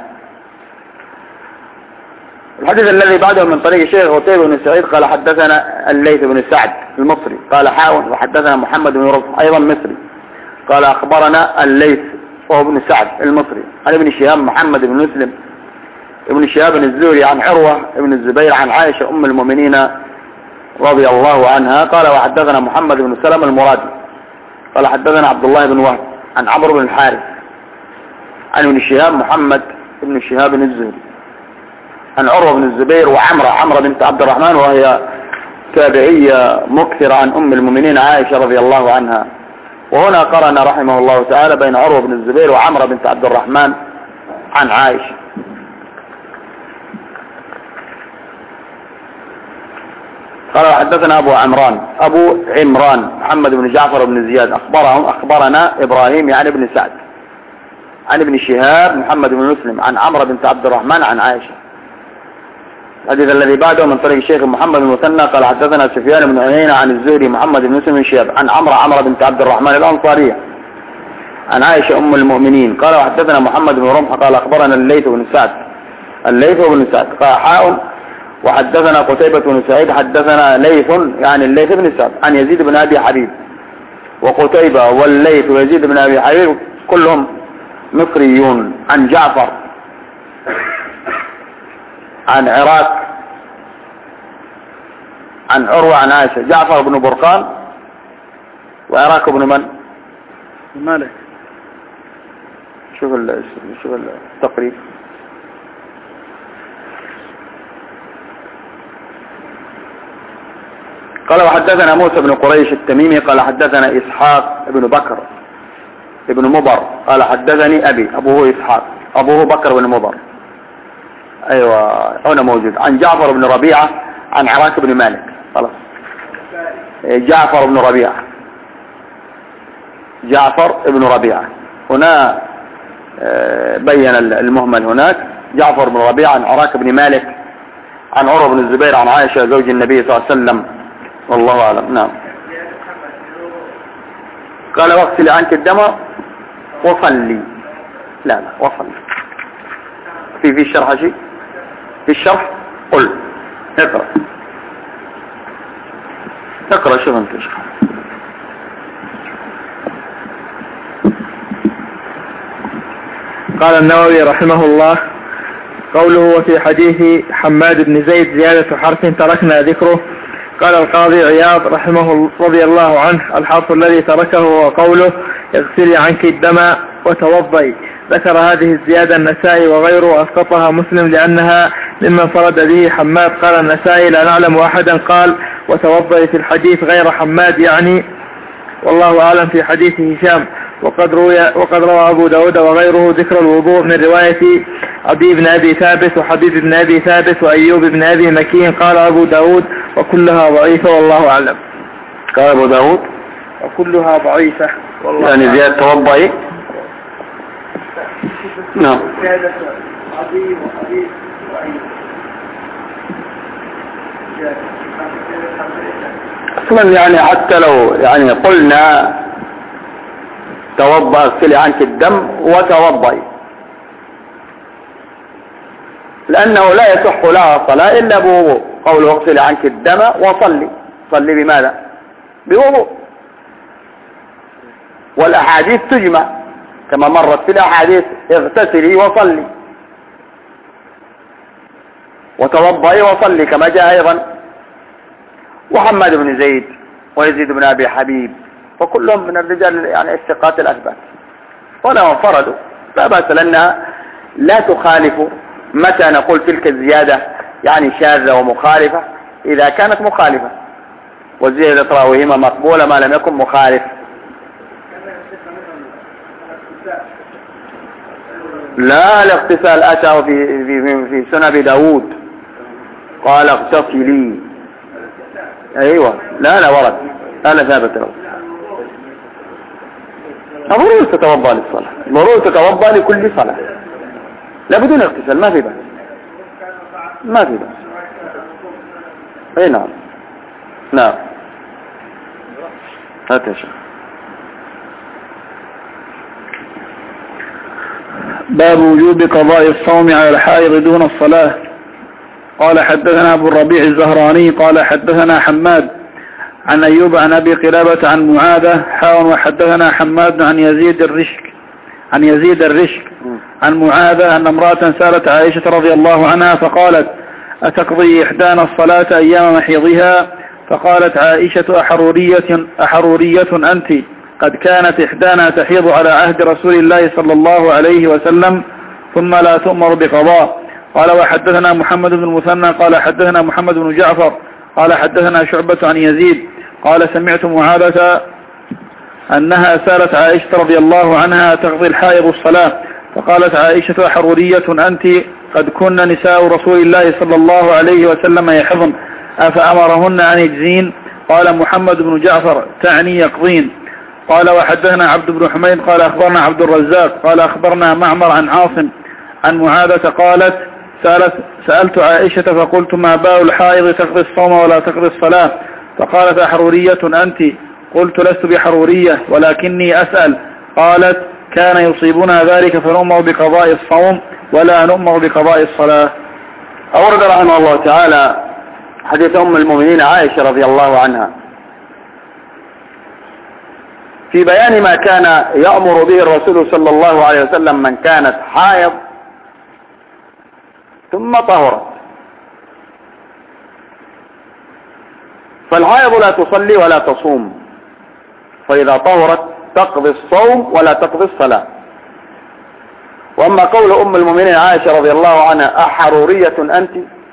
الحديث الذي بعده من طريق الشيخ قتيبة بن سعيد قال حدثنا الليث بن سعد المصري قال حاول وحدثنا محمد بن رفع أيضا مصري قال أخبرنا الليث وهو بن سعد المصري عن ابن شهاب محمد بن مسلم ابن شهاب الزهري عن عروة ابن الزبير عن عائشة أم المؤمنين رضي الله عنها قال وحدثنا محمد بن سلمة المرادي قال حدثنا عبد الله بن وهب عن عمرو بن الحارث عن ابن شهاب محمد بن شهاب الزهري عن عروة بن الزبير وعمرة بنت عبد الرحمن وهي تابعية مكثرة عن أم المؤمنين عائشة رضي الله عنها. وهنا قرن رحمه الله تعالى بين عروة بن الزبير وعمرة بنت عبد الرحمن عن عائشة. قال حدثنا أبو عمران محمد بن جعفر بن زياد أخبرنا إبراهيم يعني ابن سعد عن ابن شهاب محمد بن مسلم عن عمرة بنت عبد الرحمن عن عائشة. الحديث الذي بعده من طريق الشيخ محمد بن مثنى قال حدثنا سفيان بن عيينة عن الزهري محمد بن مسلم بن شهاب عن عمرة بنت عبد الرحمن الأنصارية عن عائشة أم المؤمنين قال حدثنا محمد بن رمح قال أخبرنا الليث بن سعد قال حاء وحدثنا قتيبة بن سعيد حدثنا ليث يعني الليث بن سعد عن يزيد بن أبي حبيب وقتيبة والليث ويزيد بن أبي حبيب كلهم مصريون عن جعفر عن عراق عن عروة عن عائشة جعفر بن برقان وعراق بن من؟ مالك. شوف التقريب. قال وحدثنا موسى بن قريش التميمي قال حدثنا إسحاق بن بكر ابن مضر قال حدثني أبوه إسحاق أبوه بكر بن مضر أيوة هنا موجود عن جعفر بن ربيعة عن عراك بن مالك. خلاص جعفر بن ربيعة هنا بين المهمل هناك جعفر بن ربيعة عن عراك بن مالك عن عروة بن الزبير عن عائشة زوج النبي صلى الله عليه وسلم والله أعلم. نعم. قال واغسل عنك الدم وصلي. لا وصلي. في الشرح شيء في الشرح قل اقرأ تقرأ شوف انت. قال النووي رحمه الله: قوله وفي حديث حماد بن زيد زيادة حرف تركنا ذكره. قال القاضي عياض رحمه رضي الله عنه: الحرف الذي تركه هو قوله اغسلي عنك الدم وتوضئي. ذكر هذه الزيادة النسائي وغيره وأسقطها مسلم لأنها ممن فرد به حماد. قال النسائي: لا نعلم أحدا قال وتوضئي في الحديث غير حماد، يعني والله أعلم في حديث هشام. وقد روى أبو داود وغيره ذكر الوضوء من رواية عدي بن أبي ثابت وحبيب بن أبي ثابت وأيوب بن أبي مكين. قال أبو داود: وكلها ضعيفة والله أعلم. قال أبو داود: وكلها ضعيفة والله يعني زيادة توضئي. نعم. عدي وحبيب وأيوب. اصلا يعني حتى لو يعني قلنا توضأ اغسلي عنك الدم وتوضئي، لأنه لا يصح لها صلاة إلا بوضوء. قوله اغسلي عنك الدم وصلي، صلي بماذا؟ بوضوء. والأحاديث تجمع كما مرت في الأحاديث: اغتسلي وصلي، وتوضئي وصلي، كما جاء أيضا. وحماد بن زيد ويزيد بن أبي حبيب وكلهم من الرجال يعني الثقات الأثبات، ولو انفردوا لا بأس، لأنها لا تخالف. متى نقول تلك الزيادة يعني شاذة ومخالفة؟ إذا كانت مخالفة، والزيادة راويهما مقبولة ما لم يكن مخالف. لا، الاغتسال أتى في سنن أبي داود، قال اغتسلي. أيوة، لا ورد، هذا ثابت له. ضروري تتوضأ للصلاة، ضروري تتوضأ لكل صلاة، لا بدون اغتسال، ما في بأس، ما في بأس. اي نعم. نعم. هات يا شيخ. باب وجوب قضاء الصوم على الحائض دون الصلاة. قال حدثنا أبو الربيع الزهراني قال حدثنا حماد عن أيوب عن أبي قلابة عن معاذة وحدثنا حماد عن يزيد الرشك عن معاذة أن امرأة سألت عائشة رضي الله عنها فقالت: أتقضي إحدانا الصلاة أيام محيضها؟ فقالت عائشة: أحرورية أنت؟ قد كانت إحدانا تحيض على عهد رسول الله صلى الله عليه وسلم ثم لا تؤمر بقضاء. قال وحدثنا محمد بن المثنى قال حدثنا محمد بن جعفر قال حدثنا شعبة عن يزيد قال سمعت معاذة أنها سألت عائشة رضي الله عنها: تقضي الحائض الصلاة؟ فقالت عائشة: حرورية أنت؟ قد كن نساء رسول الله صلى الله عليه وسلم يحضن أفأمرهن أن يجزين؟ قال محمد بن جعفر: تعني يقضين. قال وحدثنا عبد بن حميد قال أخبرنا عبد الرزاق قال أخبرنا معمر عن عاصم عن معاذة قالت: سألت عائشة فقلت: ما باء الحائض تقضي الصوم ولا تقضي الصلاة؟ فقالت: أحرورية أنت؟ قلت: لست بحرورية ولكني أسأل. قالت: كان يصيبنا ذلك فنؤمر بقضاء الصوم ولا نؤمر بقضاء الصلاة. أورد رحمه الله تعالى حديث أم المؤمنين عائشة رضي الله عنها في بيان ما كان يأمر به الرسول صلى الله عليه وسلم من كانت حائض ثم طهرت. فالحائض لا تصلي ولا تصوم، فإذا طهرت تقضي الصوم ولا تقضي الصلاة. وأما قول أم المؤمنين عائشة رضي الله عنها: أحرورية أنت؟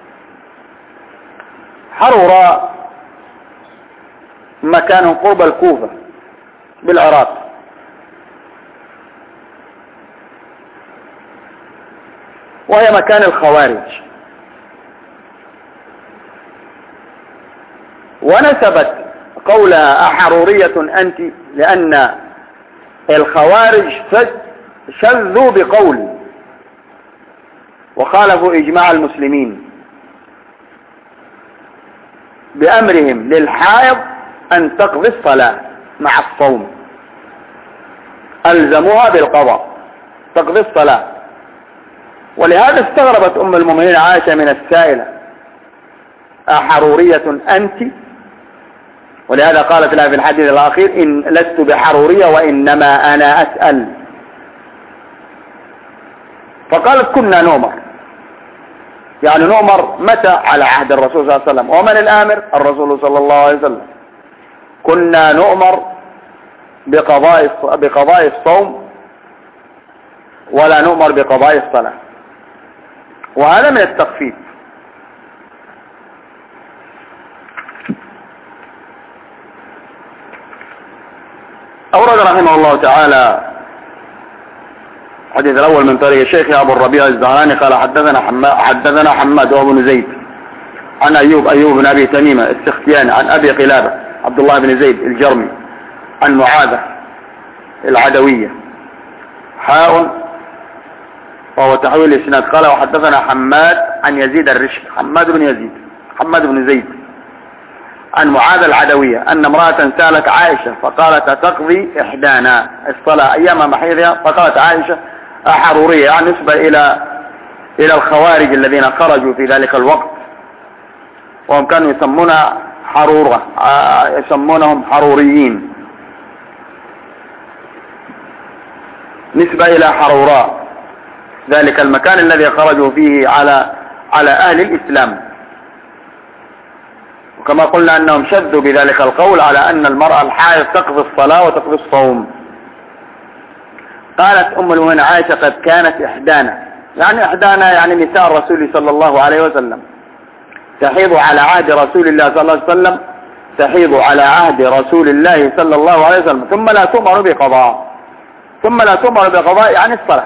حرورة مكان قرب الكوفة بالعراق، وهي مكان الخوارج، ونسبت قولها أحرورية أنت لأن الخوارج شذوا بقول وخالفوا إجماع المسلمين بأمرهم للحائض أن تقضي الصلاة مع الصوم، ألزموها بالقضاء تقضي الصلاة. ولهذا استغربت أم المؤمنين عائشة من السائلة: أحرورية أنت؟ ولهذا قالت لها في الحديث الأخير إن لست بحرورية وإنما أنا أسأل. فقالت كنا نؤمر، يعني نؤمر متى؟ على عهد الرسول صلى الله عليه وسلم. ومن الآمر؟ الرسول صلى الله عليه وسلم. كنا نؤمر بقضاء الصوم ولا نؤمر بقضاء الصلاة، وهذا من التخفيف. أورد رحمه الله تعالى الحديث الأول من طريق الشيخ أبو الربيع الزهراني قال حدثنا حماد وابن زيد عن أيوب بن أبي تميمة السختياني عن أبي قلابة عبد الله بن زيد الجرمي عن معاذة العدوية حاء وهو تحويل الإسناد. قال وحدثنا حماد عن يزيد الرشك حماد بن زيد عن معاذ العدوية أن امرأة سألت عائشة فقالت تقضي إحدانا الصلاة أيام محيضها؟ فقالت عائشة أحرورية، يعني نسبة إلى الخوارج الذين خرجوا في ذلك الوقت، وهم كانوا يسمونهم حروريين، نسبة إلى حروراء ذلك المكان الذي خرجوا فيه على أهل الإسلام. وكما قلنا أنهم شدوا بذلك القول على أن المرأة الحائض تقضي الصلاة وتقضي الصوم. قالت أم المؤمنين عائشة قد كانت إحدانا، يعني نساء الرسول صلى الله عليه وسلم تحيض على عهد رسول الله صلى الله عليه وسلم، تحيض على عهد رسول الله صلى الله عليه وسلم ثم لا تؤمر بقضاء يعني الصلاة،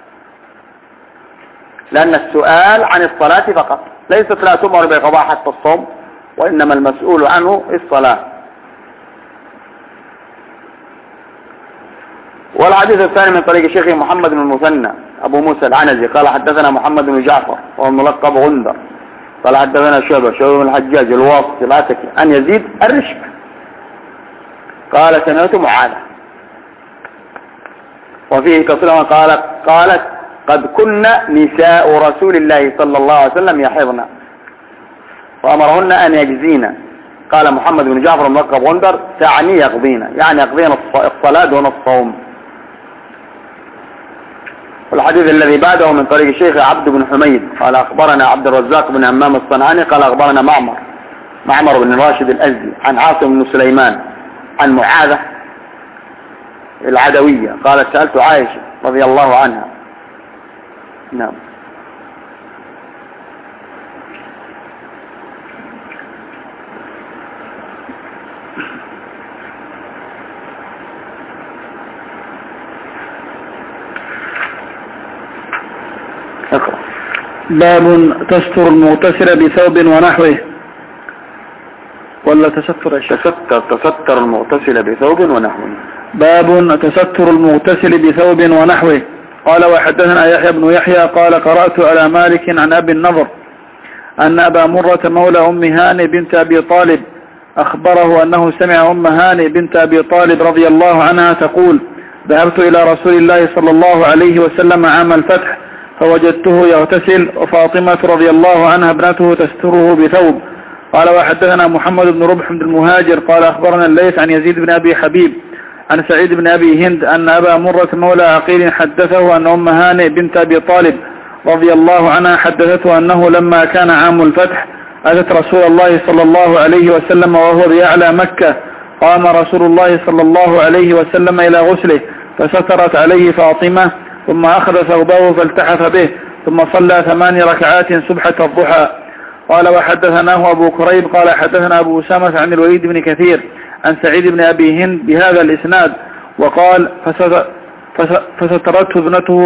لأن السؤال عن الصلاة فقط، ليست لا تؤمر بقضاء حتى الصوم، وإنما المسؤول عنه الصلاة. والحديث الثاني من طريق الشيخ محمد بن المثنى أبو موسى العنزي قال حدثنا محمد بن جعفر وهو الملقب غندر قال حدثنا شعبة بن الحجاج الواسطي العتكي عن يزيد الرشك قال سمعت معاذة، وفيه تصريح قالت قد كنا نساء رسول الله صلى الله عليه وسلم يحضن وأمرهن أن يجزين. قال محمد بن جعفر الملقب غندر تعني يقضين، يعني يقضين الصلاة دون الصوم. والحديث الذي بعده من طريق الشيخ عبد بن حميد قال أخبرنا عبد الرزاق بن همام الصنعاني قال أخبرنا معمر بن راشد الأزدي عن عاصم بن سليمان عن معاذة العدوية قالت سألت عائشة رضي الله عنها. نعم. باب تستر المغتسل بثوب ونحوه، ولا تستر المغتسل بثوب ونحوه. باب تستر المغتسل بثوب ونحوه. قال وحدثنا يحيى بن يحيى قال قرأت على مالك عن أبي النضر أن أبا مرة مولى أم هاني بنت أبي طالب أخبره أنه سمع أم هاني بنت أبي طالب رضي الله عنها تقول ذهبت إلى رسول الله صلى الله عليه وسلم عام الفتح فوجدته يغتسل وفاطمة رضي الله عنها ابنته تستره بثوب. قال وحدثنا محمد بن ربح بن المهاجر قال أخبرنا الليث عن يزيد بن أبي حبيب عن سعيد بن أبي هند أن أبا مرة مولى عقيل حدثه أن أم هانئ بنت أبي طالب رضي الله عنها حدثته أنه لما كان عام الفتح أتت رسول الله صلى الله عليه وسلم وهو بأعلى مكة، قام رسول الله صلى الله عليه وسلم إلى غسله فسترت عليه فاطمة ثم أخذ ثوبه فالتحف به ثم صلى 8 ركعات سبحة الضحى. قال وحدثناه أبو كريب قال حدثنا أبو أسامة عن الوليد بن كثير عن سعيد بن أبي هند بهذا الإسناد وقال فسترته ابنته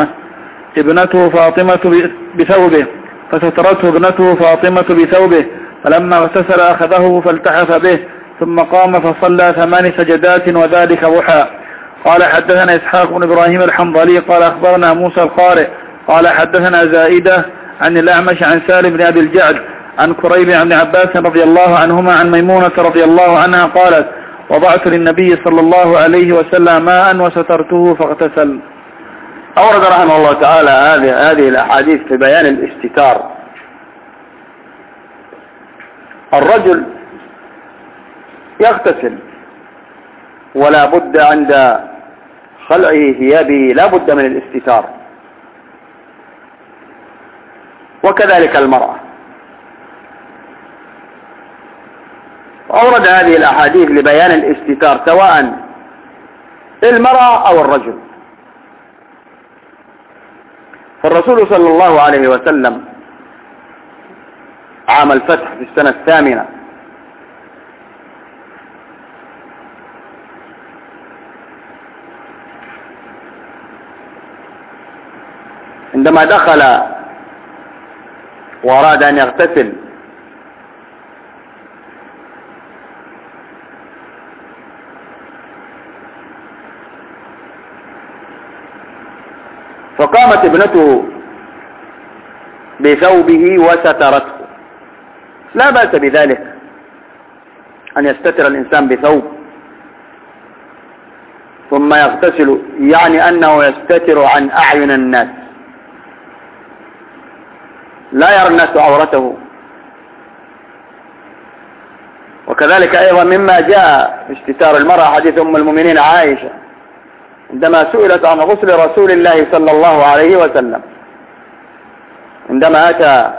فاطمة بثوبه فلما اغتسل أخذه فالتحف به ثم قام فصلى 8 سجدات وذلك ضحى. قال حدثنا إسحاق بن إبراهيم الحنظلي قال أخبرنا موسى القارئ قال حدثنا زائدة عن الأعمش عن سالم بن أبي الجعد عن كريب عن عباس رضي الله عنهما عن ميمونة رضي الله عنها قالت وضعت للنبي صلى الله عليه وسلم ماء وسترته فاغتسل. أورد رحمه الله تعالى هذه الأحاديث في بيان الاستتار. الرجل يغتسل، ولا بد عند خلعه ثيابه لا بد من الاستتار، وكذلك المرأة. أورد هذه الأحاديث لبيان الاستتار سواء المرأة أو الرجل. فالرسول صلى الله عليه وسلم عام الفتح في السنة 8 عندما دخل وأراد أن يغتسل فقامت ابنته بثوبه وسترته. لا بأس بذلك أن يستتر الإنسان بثوب ثم يغتسل، يعني أنه يستتر عن أعين الناس، لا يرى الناس عورته. وكذلك أيضا مما جاء في استتار المرأة حديث أم المؤمنين عائشة عندما سئلت عن غسل رسول الله صلى الله عليه وسلم عندما أتى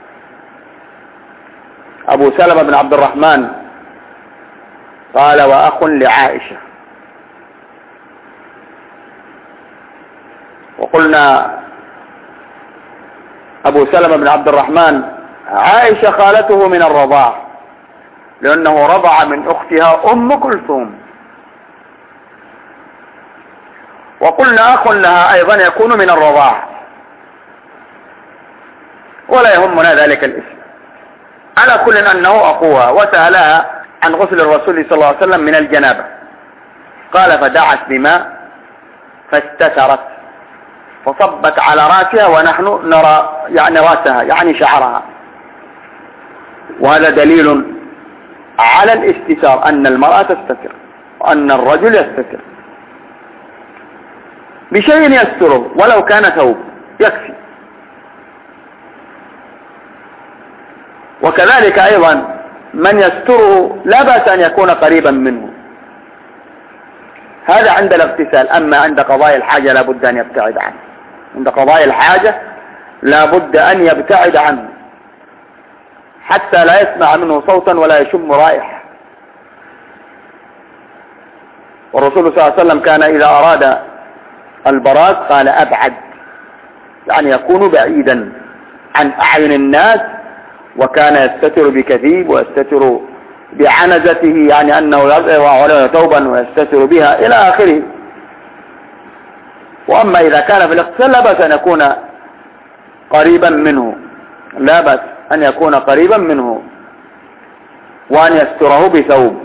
أبو سلمة بن عبد الرحمن قال: وأخ لعائشة. وقلنا أبو سلمة بن عبد الرحمن عائشة خالته من الرضاع، لأنه رضع من أختها أم كلثوم. وقلنا أخ لها أيضا يكون من الرضاع، ولا يهمنا ذلك الاسم. على كل أنه أخوها، وسألها عن غسل الرسول صلى الله عليه وسلم من الجنابة، قال: فدعت بماء فاستترت فصبت على رأسها ونحن نرى يعني رأسها يعني شعرها. وهذا دليل على الاستتار، أن المرأة تستتر وأن الرجل يستتر بشيء يستره ولو كان ثوب يكفي. وكذلك أيضا من يستره لا بأس أن يكون قريبا منه، هذا عند الاغتسال. أما عند قضاء الحاجة لا بد أن يبتعد عنه، عند قضاء الحاجة لا بد أن يبتعد عنه حتى لا يسمع منه صوتا ولا يشم رائحة. والرسول صلى الله عليه وسلم كان إذا أراد البراز قال: أبعد، يعني يكون بعيدا عن أعين الناس، وكان يستتر بكثيب ويستتر بعنزته، يعني أنه يضع عليه ثوبا ويستتر بها إلى آخره. وأما إذا كان في الاغتسال لا بأس أن يكون قريبا منه، لا بأس أن يكون قريبا منه وأن يستره بثوب.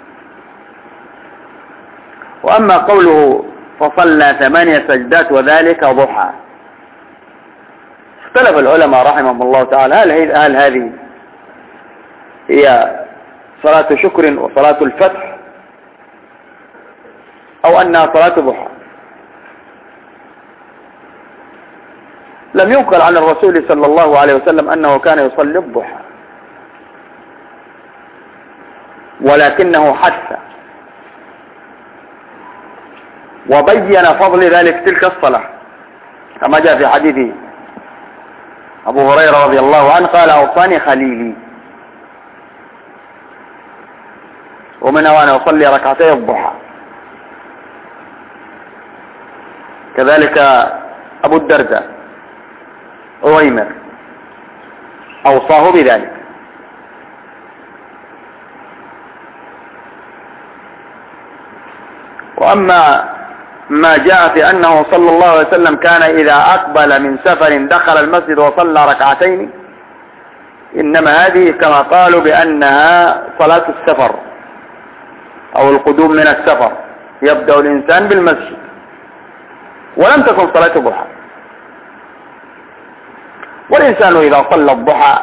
وأما قوله فصلى 8 سجدات وذلك ضحى، اختلف العلماء رحمهم الله تعالى هل هذه هي صلاة شكر وصلاة الفتح أو أنها صلاة ضحى. لم ينقل عن الرسول صلى الله عليه وسلم أنه كان يصلي الضحى، ولكنه حث وبين فضل ذلك تلك الصلاة، كما جاء في حديث أبو هريرة رضي الله عنه قال: أوصاني خليلي، ومنها وأنا أصلي ركعتي الضحى. كذلك أبو الدرداء عويمر أوصاه بذلك. وأما ما جاء في أنه صلى الله عليه وسلم كان إذا أقبل من سفر دخل المسجد وصلى ركعتين، إنما هذه كما قالوا بأنها صلاة السفر أو القدوم من السفر، يبدأ الإنسان بالمسجد، ولم تكن صلاة ضحى. والإنسان إذا صلى الضحى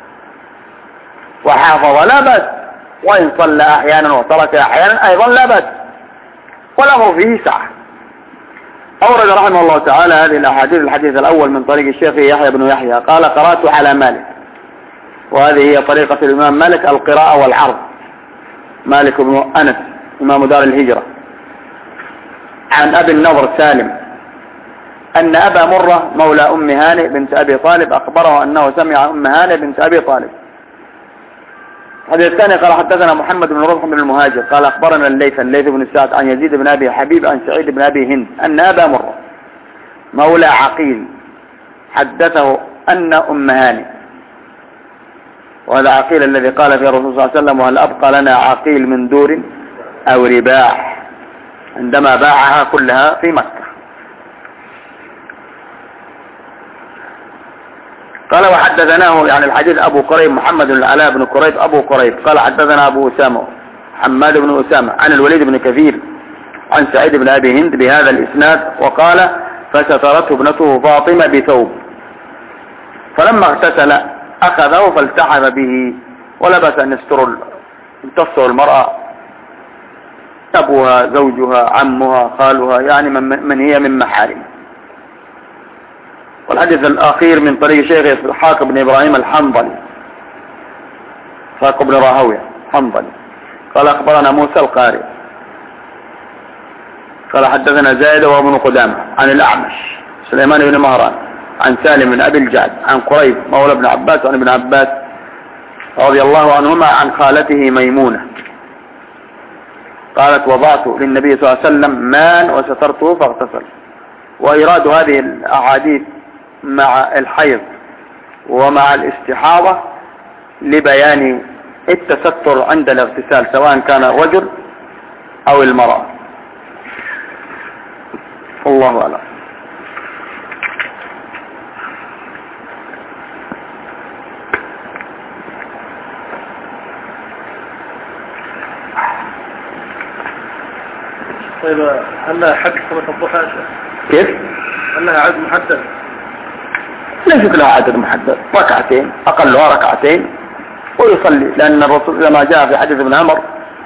وحافظ لا بأس، وإن صلى أحيانا وترك أحيانا أيضا لا بأس، والأمر فيه سعة. أورد رحمه الله تعالى هذه الأحاديث. الحديث الأول من طريق الشيخ يحيى بن يحيى قال: قرأت على مالك، وهذه هي طريقة الإمام مالك، القراءة والعرض. مالك بن أنس إمام دار الهجرة عن أبي النضر سالم أن أبا مرة مولى أم هانئ بنت أبي طالب أخبره أنه سمع أم هانئ بنت أبي طالب. الحديث الثاني قال حدثنا محمد بن ربح بن المهاجر قال أخبرنا الليث بن سعد عن يزيد بن أبي حبيب عن سعيد بن أبي هند أن أبا مرة مولى عقيل حدثه أن أم هانئ، وهذا عقيل الذي قال فيه الرسول صلى الله عليه وسلم وهل أبقى لنا عقيل من دور أو رباح عندما باعها كلها في مكة. قال وحدثناه يعني الحديث أبو قريب محمد بن العلاء بن قريب أبو قريب قال حدثنا أبو أسامة حماد بن أسامة عن الوليد بن كثير عن سعيد بن أبي هند بهذا الإسناد وقال فسترته ابنته فاطمة بثوب فلما اغتسل أخذه فالتحف به ولبس أن تستر المرأة أبوها زوجها عمها خالها يعني من هي من محارم. والحديث الأخير من طريق شيخ إسحاق بن إبراهيم الحنظلي إسحاق بن راهويه حنظلي قال أخبرنا موسى القارئ قال حدثنا زايد وابن قدامة عن الأعمش سليمان بن مهران عن سالم بن أبي الجعد عن قريب مولى ابن عباس عن ابن عباس رضي الله عنهما عن خالته ميمونة قالت وضعت للنبي صلى الله عليه وسلم ماء وسترته فاغتسل. وإيراد هذه الأحاديث مع الحيض ومع الاستحاضة لبيان التستر عند الاغتسال سواء كان الرجل أو المرأة. الله أعلم. طيب هل لها حق صلاة الضحى؟ كيف؟ هل لها عدد محدد؟ ليست لها عدد محدد، ركعتين أقلها ركعتين ويصلي، لأن الرسول لما جاء في حديث ابن عمر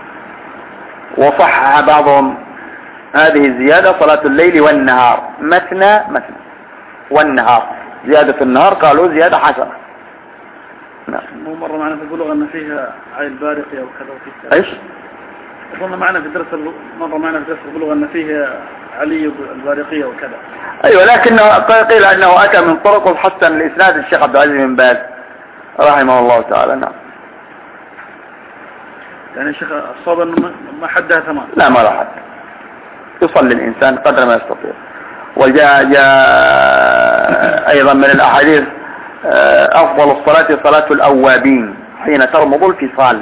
وصحح بعضهم هذه الزيادة صلاة الليل والنهار مثنى والنهار زيادة النهار قالوا زيادة حسنة. نعم. مرة معنا في البلوغ أن فيها عين بارقة أو كذا وكذا. إيش؟ أظن معنا في درس مرة معنا في درس البلوغ أن فيه علي البارقية وكذا. أيوة لكنه قيل أنه أتى من طرق وحسن الإسناد الشيخ عبد العزيز بن باز رحمه الله تعالى. نعم. يعني الشيخ الصواب أنه ما حدها ثمان. لا ما لا حد، يصلي الإنسان قدر ما يستطيع. وجاء أيضا من الأحاديث أفضل الصلاة صلاة الأوابين حين ترمض الفصال.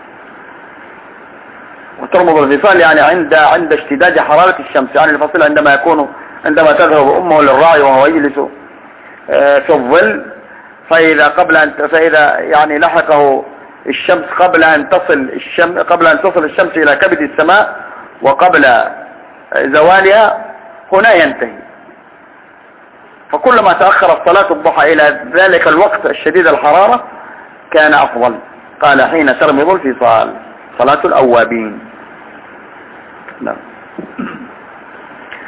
وترمض الفصال يعني عند اشتداد حرارة الشمس، يعني الفصيل عندما تذهب أمه للراعي وهو يجلس في الظل، فإذا يعني لحقه الشمس قبل أن تصل الشمس إلى كبد السماء وقبل زوالها هنا ينتهي. فكلما تأخرت صلاة الضحى إلى ذلك الوقت الشديد الحرارة كان أفضل. قال حين ترمض الفصال صلاة الأوابين. نعم.